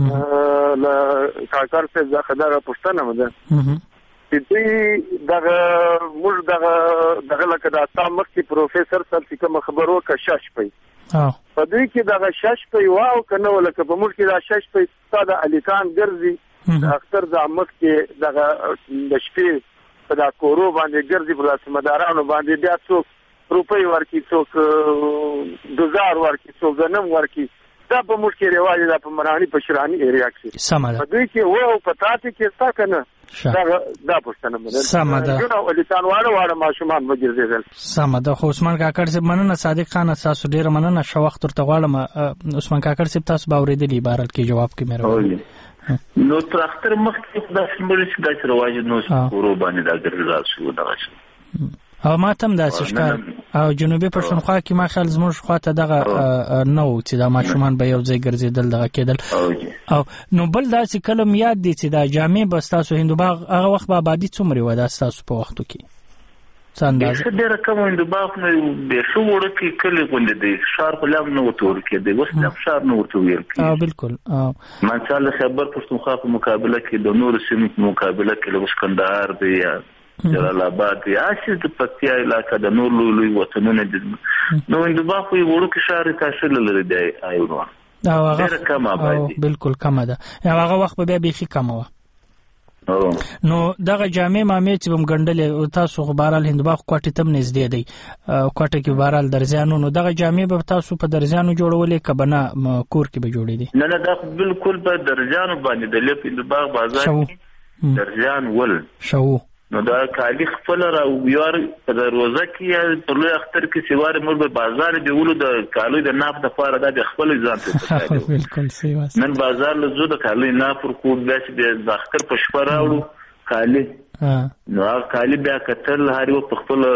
ل کاکړ صاحب خدای پښتنه مده چې دغه موږ دغه لکه د تاسو مخکې پروفیسور صاحب چې کوم خبرو کا شش پي په دې کې دغه شش پي واو کنه ولکه په موږ کې دا شش پي ساده الیکان ګرځي اختر د مخ کې دغه د شپې په دا کورو باندې ګرځي په سمدارانو باندې بیا څوک روپۍ ورکی څوک دوزار ورکی څوک غنم ورکی دا په موږ کې رواج دا په مرانی په شرانی ایریا کې سمه په دې کې وو په تاسو کې ستا کنه دا پښتنه مده سمه ده نو ولتان واړه ماشومان وګرځیدل سمه ده خو عثمان کاکړ صاحب مننه صادق خان تاسو ډیر مننه شو وخت ورته غواړم عثمان کاکړ صاحب تاسو باورېدلی بهرحال کې جواب کې مې نو تر اختر مخکې خدای سمبل چې دا رواج نو ورو باندې دا ګرځا شو دا او ما تم داسې ښکار او جنوبي پښتونخوا کې ما خیال زموږ خواته دغه نه و چې دا ماشومان به یو ځای ګرځېدل دغه کېدل او نو بل داسې کلم یاد دی چې دا جامې به ستاسو هندوباغ هغه وخت به آبادي څومره وه دا ستاسو په وختو کې څه اندازه ډېره کم هندوباغ نه بیخي وړوکی کلي غوندې دی ښار خو لا هم نه ورته ورکېدی اوس لا ښار نه ورته ویل کېږي بالکل مثلا د خیبر پښتونخوا په مقابله کې د نورو سیمو په مقابله کې لکه کندهار دی یا جلال آباد دی اساس د پکتیا علاقې د نور لوی وطنونه دي نو هندوباغ خو وړوکی ښار تاسو لري دی ایو هغه کم آبادي بالکل کم ده هغه وخت به بیخي کم و نو دغه جامع مامې چې بم ګندلې تاسو خو بهرحال هندوباغ کوټې تم نږدې دی کوټه کې بهرحال درځانو نو دغه جامع به تاسو په درځانو جوړولې کبنه کور کې به جوړې دي نه دا بالکل په درځانو باندې د لپ هندوباغ بازار کې درځان ول شو نو دا کالی خپل را ویار په دروازه کې په لوی اختر کې سیوار مور به بازار دی ولو د کالو د ناف د فار د خپل ځان ته بالکل صحیح واس نن بازار له زو د کالو ناف پر کو د اختر په شپه راوړو کالی نو کالی بیا کتل هاري په خپل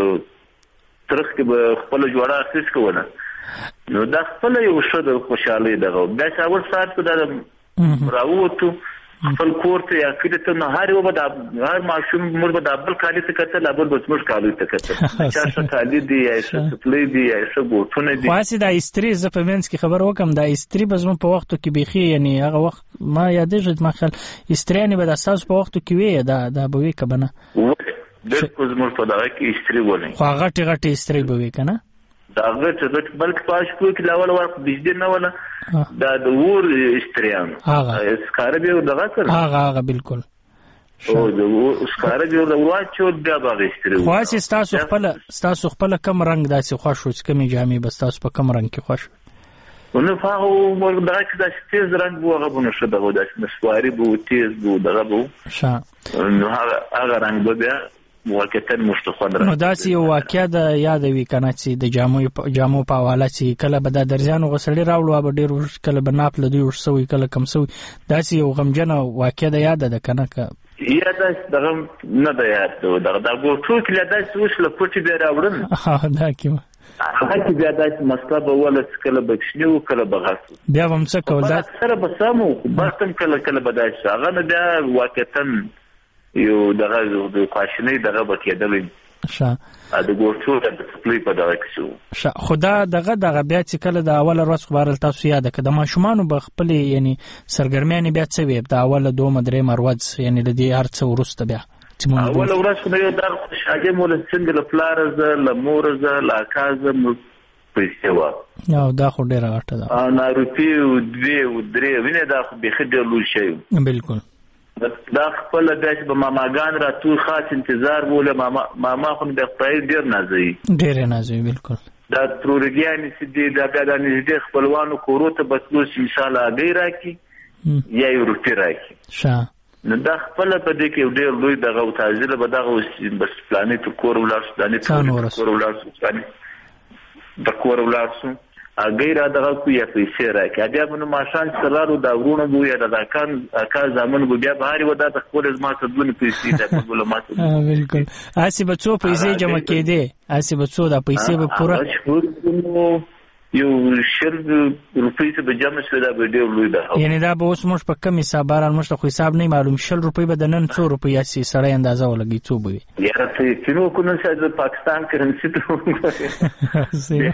ترخ کې به خپل جوړه اساس کوله نو دا خپل یو شته خوشاله دغه بیا څاور سات په د راووتو خپل کور ته یا کله ته نه هر یو به هر ماشوم مور به د خپل کالي ته کتل ابل به څمر کالي ته کتل چې څه کالي دی یا څه سپلې دی یا څه بوټونه دي واسي د استری ز په منځ کې خبر وکم د استری به زمو په وختو کې بيخي یعنی هغه وخت ما یادېږي ما خل استری نه به د اساس په وختو کې وي دا به وي کبنه د کوزمر په دغه کې استری ولې خو غټي استری به وي کنه دا غټ بلک پاش کو کې لاول ورک بجدي نه ولا دا د ور استریان هغه اسکار به دغه کړ هغه بالکل او د اسکار دی د واچو بیا باغستري خاص تاسو خپل کم رنگ داسې خوښ وڅ کمی جامې بس تاسو په کم رنگ کې خوښ ونه فاو مردا چې د تیز رنگ بو هغه بنو شته غو د مسواري بو تیز بو دغه بو نو هغه رنگ بیا واقعا مستخدر نو داسې یو واقعیا د یادوي کنه چې د جامو په حواله چې کله به د درځانو غسړي راوړو به ډیر کله به ناپ لدی ورسوي کله کم سوي داسې یو غمجنه واقعیا د یاد ده کنه یا دغه نه د یاد دغه د ګوټو کې داسې وش له پټي به راوړم دا کیما هغه چې بیا داسې مسله به ولڅ کله بښنی او کله بغاس بیا هم څه کول دا سره به سمو بختم کله به داسې هغه نه بیا واقعا یو دغه د خواشنۍ دغه بکیدلې د ګورټو د تکلیف په دغه کې خدا دغه بیا چې کله د اوله ورځ خبرل تاسو یاد کړه د ماشومان په خپل یعنی سرګرمیانه بیا څه وي د اوله دوه درې مروز یعنی د دې هر څه ورسته بیا اوله ورځ نو یو د شاګه مول څنګه فلارز لمورز لاکاز پیسې وا نو دا خو ډیره غټه ده انا روپی او 2 او 3 ویني دا خو به خډه لول شي بالکل دا خپل داش به ماماګان را تو خاص انتظار بوله ماما خو د خپل ډیر نازي بالکل دا ترورګیان چې د بیا د نږدې خپلوانو کورو ته بتلو مثال اگې راکی یا یو روپی راکی نو دا خپل په دې کې ډیر لوی دغه تعزیل به دغه بس پلانې ته کور ولارس دانې کور ولارس د کور ولارس اګیر دغه کو یا پیسې راکې بیا موږ ماشان سرارو دا ورونه بو یا د اکا زمون بو بیا بهاري ودا د خپل ما ته دونه پیسې د خپل ما ته بالکل اسی بچو پیسې جمع کېده اسی بچو دا پیسې به پورا یو شر روپۍ ته به جمع شوه دا به ډېر لوی ده یعنی دا به اوس موږ په کم حساب باران موږ خو حساب نه معلوم 100 روپۍ به د نن 100 روپۍ اسی سړی اندازه ولګي څو به یاره ته کینو کو نن شاید پاکستان کرنسی ته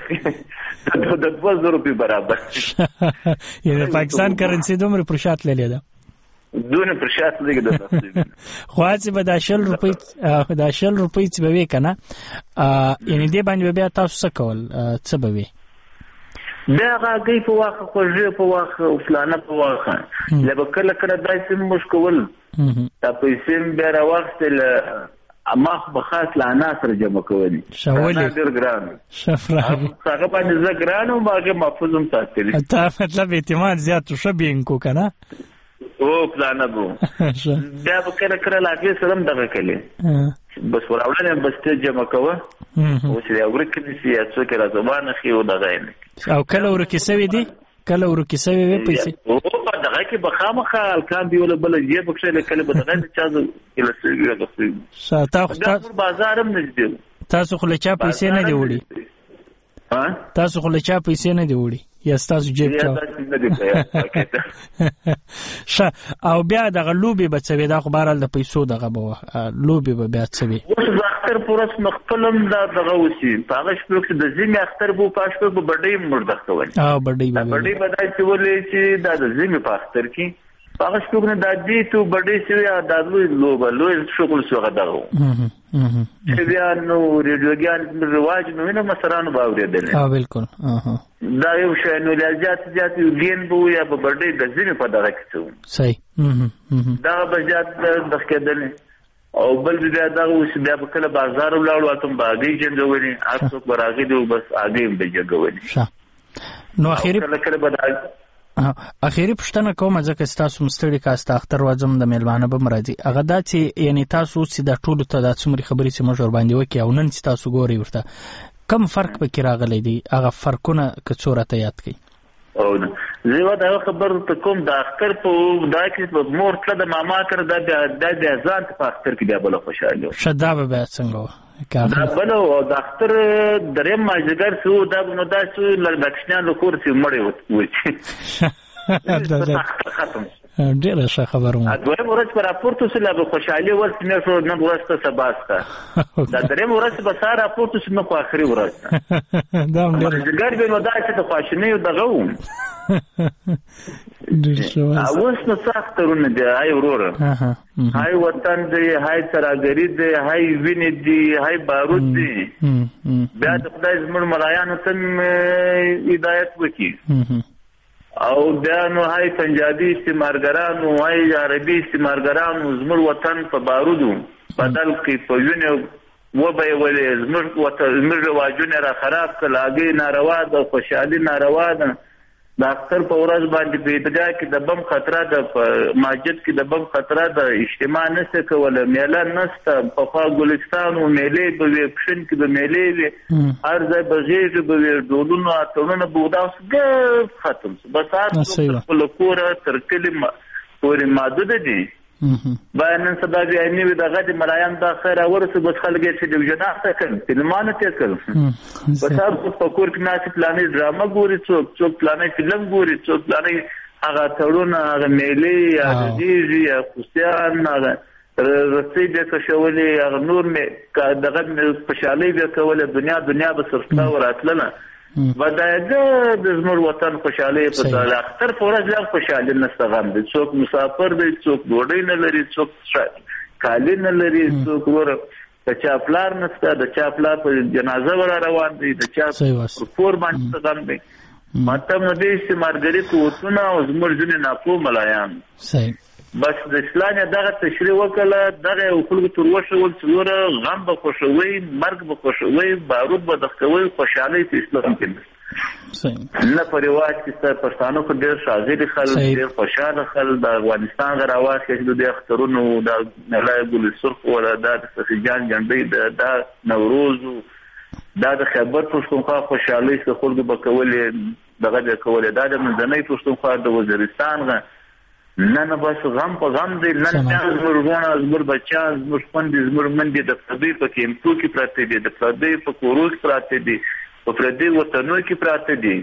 د 2000 روپۍ برابر یعنی پاکستان کرنسی دومره پرشات للی ده دونه پرشات لګي ده خو چې به د 100 روپۍ چې به وې کنه یعنی دې باندې بیا تاسو څه کول څه به وې بیا غاګي په واخه خوږه په واخه او فلانه په واخه لکه کله داسې مشکول دا پیسې بیا راوخته اما به خاص لانا سره جمع کوي شاولې ډېر ګران شفره هغه باندې زه ګران او ماګه محفوظم ساتلی تا مطلب اعتماد زیات شو بینکو کنه او پلان بو بیا به کله لاګي سره دغه کلی بس وراولنه بس ته جمع کوه او چې دا ورکه دي چې څوک را زمانه خي او دغه نه او کله ورکه سوي دي کله ورکه سوي وي پیسې او دغه کې بخامخه الکان دی ول بل یې بخښه کله به دغه چا کله سوي غوښتي شاته خو بازار هم نږدې تاسو خو لچا پیسې نه دی وړي تاسو خو لچا پیسې نه دی وړي یا تاسو جیب ښه او بیا دغه لوبي بچوي دا خو بهرحال د پیسو دغه به لوبي به بیا څوي اوس اختر پورس مخفلم دا دغه وسی هغه شپږ د زمي اختر بو پښتو په بډې مرده کوي بډې بدای چې ولې چې دا د زمي په اختر کې هغه شپږ نه د دې ته بډې چې دا لوی شغل سو غداو چې بیا نو ریډیوګان رواج نو نه مسرانو باورېدل بالکل دا یو شی نو زیات یو ګین بو یا په بډې د زمي په دغه کې صحیح دا بجات د کېدل او بل بیا دا اوس بیا په کله بازار ولاړو اتم باغې جنګونی تاسو براغې دی بس اګې به جنګونی نو اخیری پښتنه کوم ځکه تاسو مستړی کاسته اختر وځم د میلمانه به مرادي هغه دا چې یعنی تاسو چې د ټولو ته د څومره خبرې چې موږ ور باندې وکي او نن چې تاسو ګوري ورته کم فرق پکې راغلی دی هغه فرقونه کڅوره یاد کړئ او نه زه دا خبر ته کوم د اختر په دا کې مور تل د ماما کړ د ځان په اختر کې بیا بل خوشاله شداب به څنګه بل او د اختر درې ماجګر سو دا نو دا سو لکشنان له کورسي مړې وځي ډیره ښه خبره مو دوی ورځ پر راپورټ سره به خوشاله ورته نه شو نه ورسته سباسته دا درې ورځ به ساره راپورټ سره په اخري ورځ دا ډیره ګر به نو دا چې د خواشنۍ دغه اوس نو سخترونه دی هاي وروره هاي وطن دی هاي تراګری دی هاي ویني دی هاي بارود دی بیا د خدای زموږ ملایانو ته هدایت وکړي او بیا نو هاي پنجابي استعمارګرانو هاي عربي استعمارګرانو زموږ وطن په بارودو بدل کې په وینو وبې ولې زموږ رواجونه را خراب کړل هغه ناروا ده خوشحالي ناروا ده د اختر په ورځ باندې بیدګاه کې د بم خطر ده په مسجد کې د بم خطر ده اجتماع نشته کوله میله نشته په خوا ګلستان او میلې به وکشن کې به میلې وي هر ځای بغیر به ډولونو اتونو بوداس ختم بس په لکوره تر کلمه پورې محدود دي باندې سبا بیا نیو دغه د ملایان د خیر ورسې بس خلګي چې د جناح ته کړ فلمانه ته کړ بس تاسو په کور کې ناس پلانې ډراما ګوري څوک پلانې فلم ګوري څوک پلانې هغه تړونه هغه میلې هغه دیږي خوستیان هغه رسې د کښولې هغه نور مې دغه خوشحالي به کوله دنیا به سرستا وراتله بدایګه د زموږ وطن خوشحالي په تل اختر فورز لا خوشحالي نستغم دي څوک مسافر دي څوک ډوډۍ نه لري څوک کالي نه لري څوک ور د چا پلار نشته د چا پلار په جنازه ور روان دي د چا کور باندې ستغم دي مطلب نو دې استعمارګری قوتونه او زموږ ځینې ناپوه ملایان صحیح بس د اسلام دغه تشریح وکړه دغه خلکو تر وشول څلور غم به خوشوي مرګ به خوشوي بارود به دښکوي خوشحالي په اسلام کې صحیح نه پریواد کې پښتانه کو ډېر شاغلي خلک ډېر خوشاله خلک د افغانستان غراوات کې د اخترونو د ملای ګل سرخ ولا د سفیجان جنبې د نوروز د خیبر پښتونخوا خوشحالي څخه خلک به کولې دغه کولې د منځنۍ پښتونخوا د وزیرستان نه بس غم په غم دی نن زموږ زموږ بچیان زموږ خوندې زموږ مندې د پردې په کیمپو کې پراته دي د پردې په کورو کې پراته دي په پردې وطنو کې پراته دي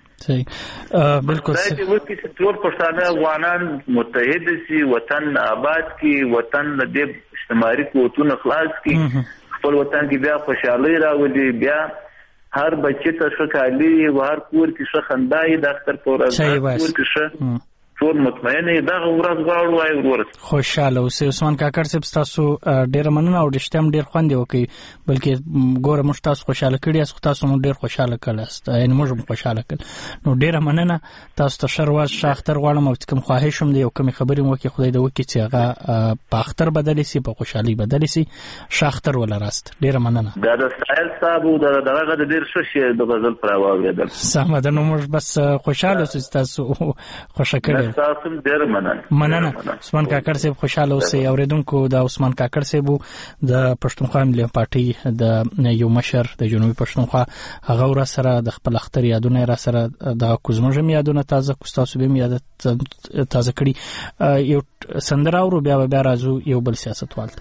صحیح بالکل دا چې وکړي چې ټول پښتانه افغانان متحد شي وطن آباد کړي وطن د اجتماعي قوتونو خلاص کړي خپل وطن کې بیا خوشحالي راولي بیا هر بچی ته ښه کالي او هر کور کې ښه خندا یې د اختر په ورځ کور کې ښه ټول مطمئن دا ورځ غواړو وای ورته خوشاله اوسه عثمان کاکړ صاحب تاسو ډیر مننه او د شتم ډیر خوند وکي بلکې ګوره مش تاسو خوشاله کړی اس تاسو مو ډیر خوشاله کړاست یعنی موږ خوشاله کړ نو ډیر مننه تاسو ته شرواز شاختر غواړم او کوم خواهشم دی او کوم خبرې مو کې خدای دې وکي چې هغه په اختر بدلی سي په خوشحالي بدلی سي شاختر ولا راست ډیر مننه دا د سایل صاحب او دغه د ډیر ښه شی د غزل پراوېدل سم ده نو موږ بس خوشاله اوسئ تاسو خوشاله کړئ تاسو ډیر مننه عثمان کاکړ صاحب خوشاله اوسئ اوریدونکو د عثمان کاکړ صاحب د پښتونخوا ملي پارټي د یو مشر د جنوبي پښتونخوا هغه ور سره د خپل اختر یادونه را سره د کوزمژم یادونه تازه کوستاسو به یاد تازه کړي یو سندره او بیا راځو یو بل سیاستوال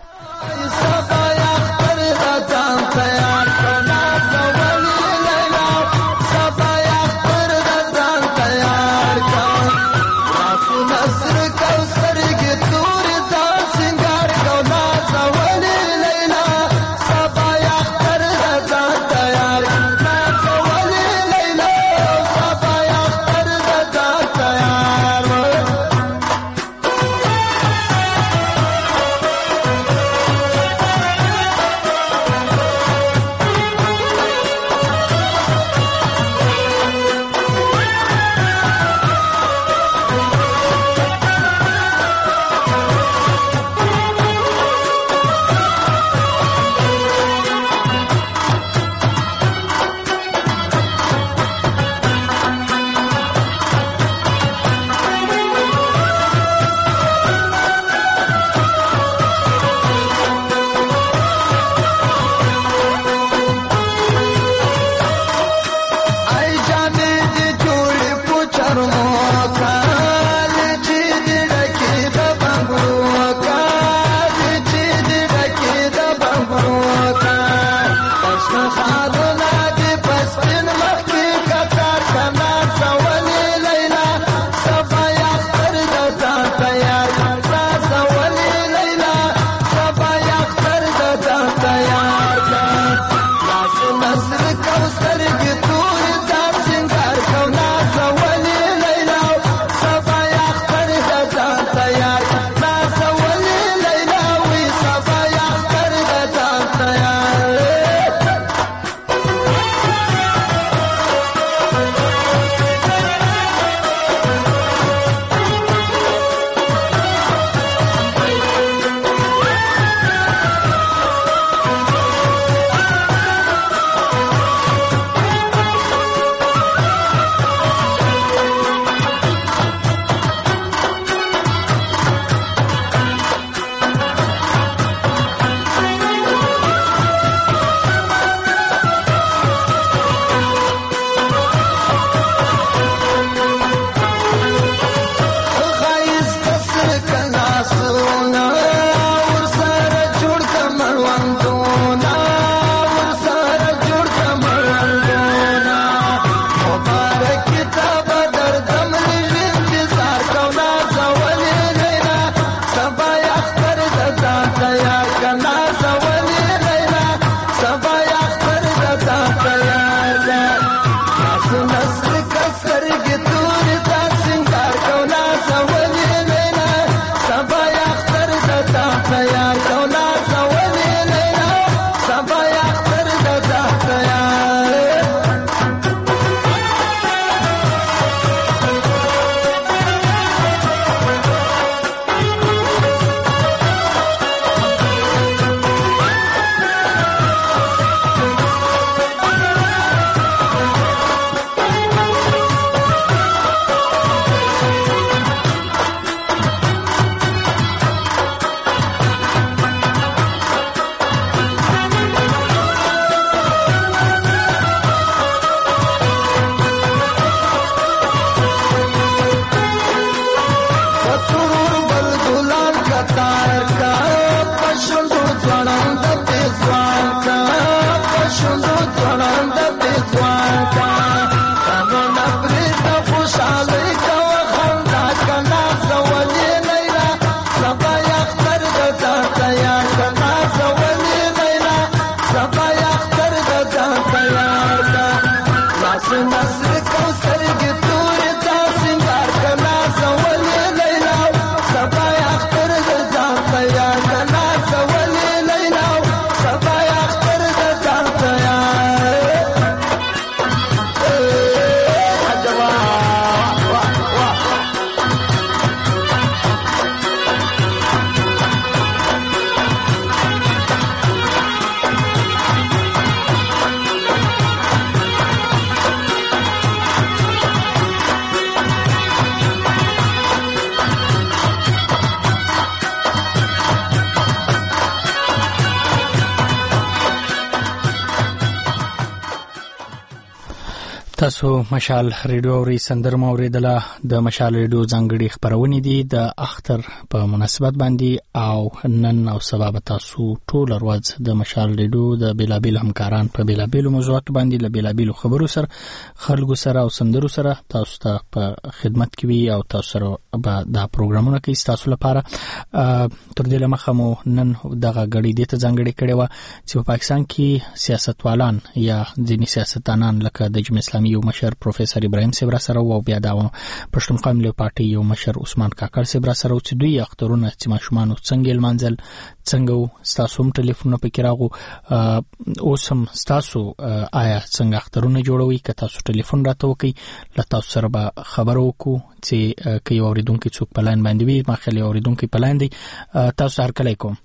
تاسو مشال ریډیو اوري سندرم اوریدله د مشال ریډیو ځانګړي خبرونه دي د اختر په مناسبت باندې او نن او سبا تاسو ټول ورځ د مشال ریډیو د بیلابیل همکاران په بیلابیل موضوعات باندې له بیلابیل خبرو سره خلکو سره او سندرو سره تاسو ته په خدمت کې وي او تاسو سره به دا پروګرامونه کوي تاسو لپاره. تر دې لمخه مو نن دغه غړي د ته ځانګړي کړي و چې په پاکستان کې سیاستوالان یا ځینې سیاستدانان لکه د جمهوریت اسلامي یو مشر پروفیسور ابراهیم صبر سره او بیا دا پښتونخوا ملي پارټي یو مشر عثمان کاکړ صبر سره چې دوی اخترونه چې ماشومان څنګه المنزل څنګه تاسو هم ټلیفون په کې راغو اوس هم تاسو آیا څنګه اخترونه جوړوي که تاسو ټلیفون راته وکي له تاسو سره به خبرو کو چې کې اوریدونکو څوک پلان باندې وي ما خلې اوریدونکو پلان دي تاسو هر کله کوم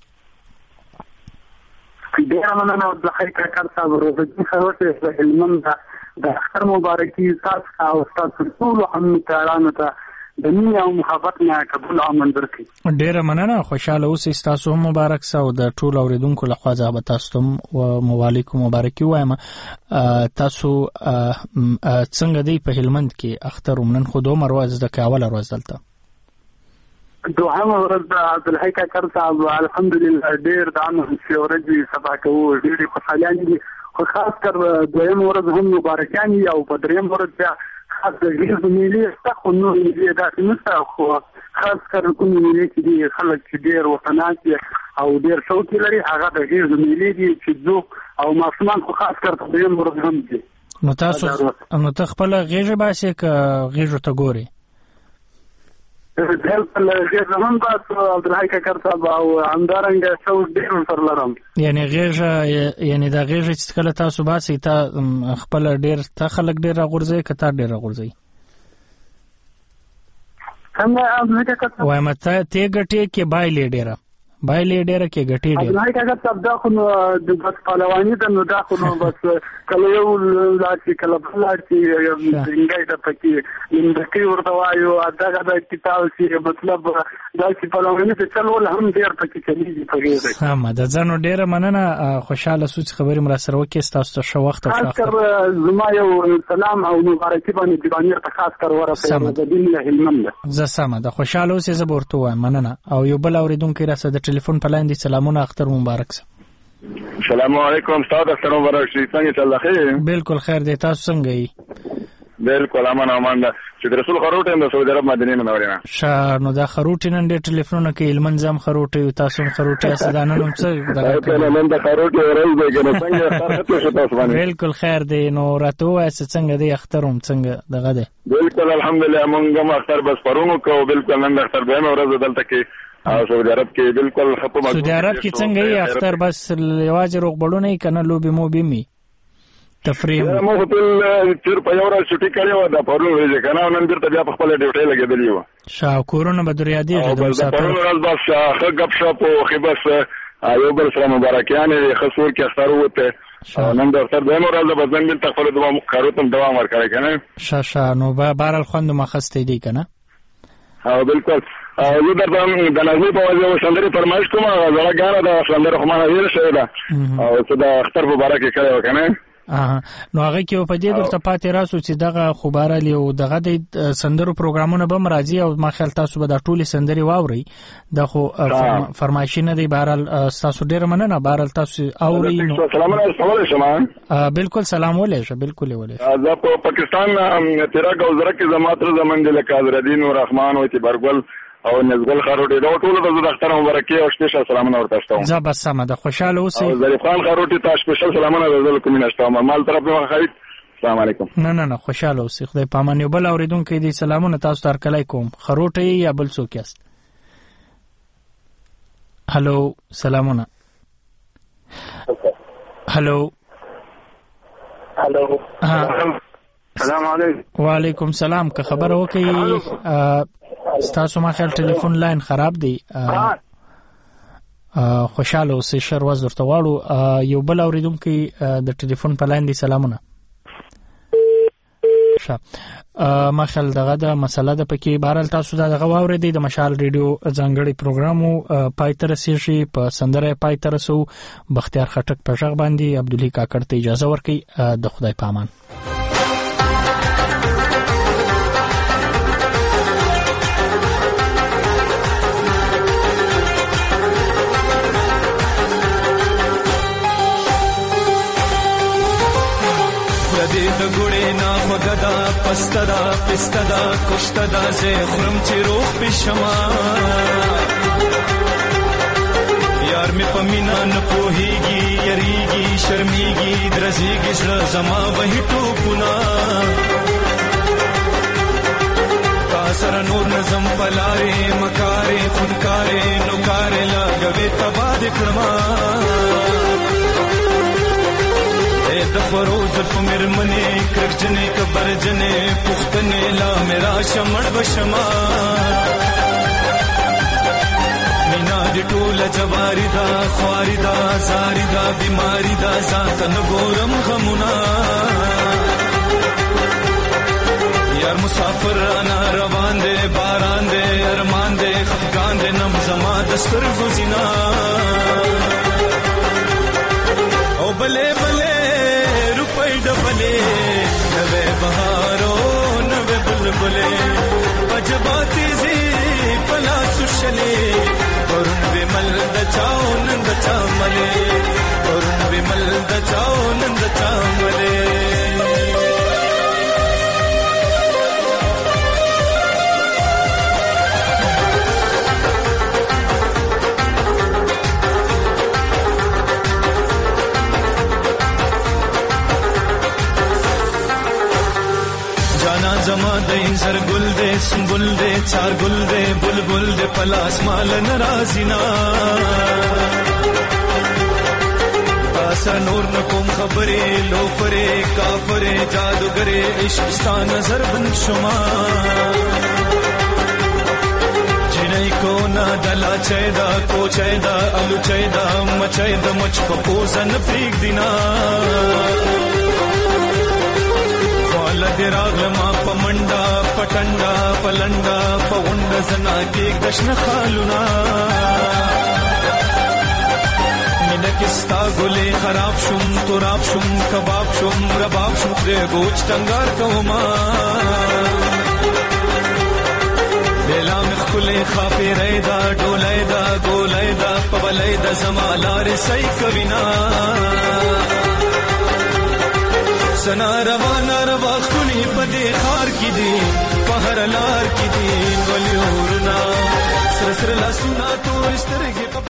ډیر مننه د خیر کار صاحب روزګي خبرته هلمند د اختر مبارکي تاسو او تاسو ټول هم کارانو ته د مینې او محبت نه قبول او منظور کړي. ډیر مننه خوشاله اوسئ تاسو هم مبارک سه او د ټول اوریدونکو له خوا زه تاسو ته وعلیکم مبارکي وایم. تاسو څنګه دی په هلمند کې اختر ومنن خو دوه ورځ د کاول ورځ دلته دوهم ورځ د عبدالحی کاکړ صاحب الحمدلله ډیر د امن ورځې سبا کوو ډېرې خوشحالیان دي خو خاص کر دویم ورځ هم مبارکان او په دریم ورځ بیا خاص د ملي خو نو ملي داسې نشته خو خاص کر کوم ملي چې دي خلک چې ډېر وطنان او ډېر شوق لري هغه د غیر ملي دي چې ځو او ماشومان خو خاص کر په دریم ورځ هم دي. نو تاسو خپل غیږه باسي که غیږو ته ګوري دلته غیږه هم باسو عبدالحی کاکړ صاحب او همدارنګه شوق ډېر سره لرم یعنی غیږه یعنی دا غیږه چې کله تاسو باسي تا خپل ډېر تا خلک ډېر راغورځي که تا ډېر راغورځي وایم ته ګټې کې بایلې ډېره کې ګټې ډېره عبدالحی کاکړ صاحب دا خو د بس پهلواني ده نو دا خو نو بس کله یو لاړ شي کله بل لاړ شي څنګه ده پکې لنډکۍ ورته وایو دغه د کتاب چې مطلب دا چې پهلواني ته چلول هم ډېر پکې چلیږي په غیر سمه ده زه نو ډېره مننه خوشحاله سو چې خبرې مو راسره وکړې ستاسو ته ښه وخت او ښه اختر زما یو سلام او مبارکي باندې دیوانیر ته خاص کر ورسوم د دین له هلمند زه سمه ده خوشحاله اوسې زه به ورته ووایم مننه او یو بل اورېدونکی راسره ټلیفون په لاندې سلامونه اختر مبارک سه. السلام علیکم استاد اختر مبارک شي څنګه چل خیر بالکل خیر دی تاسو څنګه یې بالکل امان ده چې رسول خروټ هم د سعودي عرب مدینه منوره نه نو دا خروټ نن ډېر ټلیفونونه کې المنظم خروټ تاسو هم خروټ اسدانه نوم څه دا نن د خروټ ورځ دی کنه څنګه اختر ته تاسو باندې بالکل خیر دی نو راته وایي څنګه دی اختروم څنګه دغه دی بالکل الحمدلله مونږ هم اختر بس پرونو کو بالکل نن اختر به ورځ دلته کې سعودي عرب کې بالکل خپل سعودي عرب کې څنګه یې اختر بس یوازې روغبړونه کنه لوبي مو بيمي تفریح مو خپل تیر په یو ورځ چھٹی کړې و دا پرون ورځ کنه نن بیرته بیا په خپل ډیوټي لګېدلی و شاکورونه به دریادي د مسافر پرون ورځ بس ښه غب شپ او خبس یو بل سره مبارکیان خصور کې اختر وته نن د اختر د ورځ په ځن بل تخفل دوام کاروتم دوام ورکړی کنه شا نو بهرال خوند مخسته دی کنه او بالکل زه درته د نازني په وجه سندرې فرمایش کوم زړه ګانه د سندرې خو مانه ویل شوی ده او څه د اختر مبارک یې کړی و که نه نو هغه کې په دې درته پاتې راسو چې دغه خو بهرحال یو دغه د سندرو پروګرامونه به هم راځي او ما خیال تاسو به دا ټولې سندرې واورئ دا خو فرمایشي نه دی بهرحال ستاسو ډېره مننه بهرحال تاسو اورئ سلامونه رسولی شم بالکل سلام ولی شه بالکل یې ولی زه په پاکستان تیرا ګوزره کې زما تر زمن دی لکه حضرتدین و رحمان و اعتبارګل او نزګل خاروټي دا ټول د اختر مبارکي او سپیشل سلامونه ورته ستوم زه بس سم ده خوشاله اوسئ او ظریف خان خاروټي ته سپیشل سلامونه درول کوم نشته مال طرف نه خرید السلام علیکم نه خوشاله اوسئ خدای پامان یو بل اوریدونکو دې سلامونه تاسو ته هرکلی کوم خاروټي یا بل څوک یاست هلو سلامونه هلو السلام علیکم وعلیکم سلام که خبر وکړي ستاسو ما خیال ټلیفون لاین خراب دی خوشاله اوسئ ښه ورځ درته غواړو یو بل اورېدونکی د ټلیفون په لاین دی سلامونه ما خیال دغه د مسله ده پکې بهرحال تاسو دا دغه واورېدئ د مشال ریډیو ځانګړی پروګرام پای ته رسېږي په سندره پای ته رسو بختیار خټک په غږ باندې عبدالحی کاکړ ته اجازه ورکړئ د خدای په امان مستدا پستدا کشتدا زه خرم چې روح بشما یار می پمینا نه پوهیږي یریږي شرمېږي درځيږي زړه زما وهي ټوپونه سره نور نظم پلاره مکاره خودکاره نوکاره لګوي تباد کړما اے د فروز فمر منی کرجنې کبرجنې پختنې لا میرا شمړ بشما مینا د ټول جواری دا خواري دا زاری دا بیماری دا ذات نګورم غمونه یار مسافر انا روان دے باران دے ارمان دے خفقان دے نم زما دستر گزینا او بلے بلے روپے ڈبلے نوے بہارو نوے بلبلے بجباتی زی پلا سشلے ورن بمل دچاو نند چاملے ورن بمل دچاو نند چاملے زما دین سر گل دے سنبل دے چار گل دے بلبل دے پلاس مال نرازینا تاسر نور نکوم خبرے لوفرے کافرے جادوگرے عشقستان نظر بن شما جنئی کو نا دلا چیدہ کو چیدہ علو چیدہ مچیدہ مچ پپوزن پریگ دینا راغلما پمنډا پټنډا پلنډا پوند زنا کې کشن خالونا مینه کستا ګلې خراب شوم تراب شوم کباب شوم رباب شوم دې ګوچ ټنګار کوما بلا مخله خافي رېدا ډولې دا ګولې دا پولې دا زمالار سې کوینا سنا روانه روا خونی پدې خار کې دي پهر لار کې دي ولورنا سر سر لاسونه تور سترګې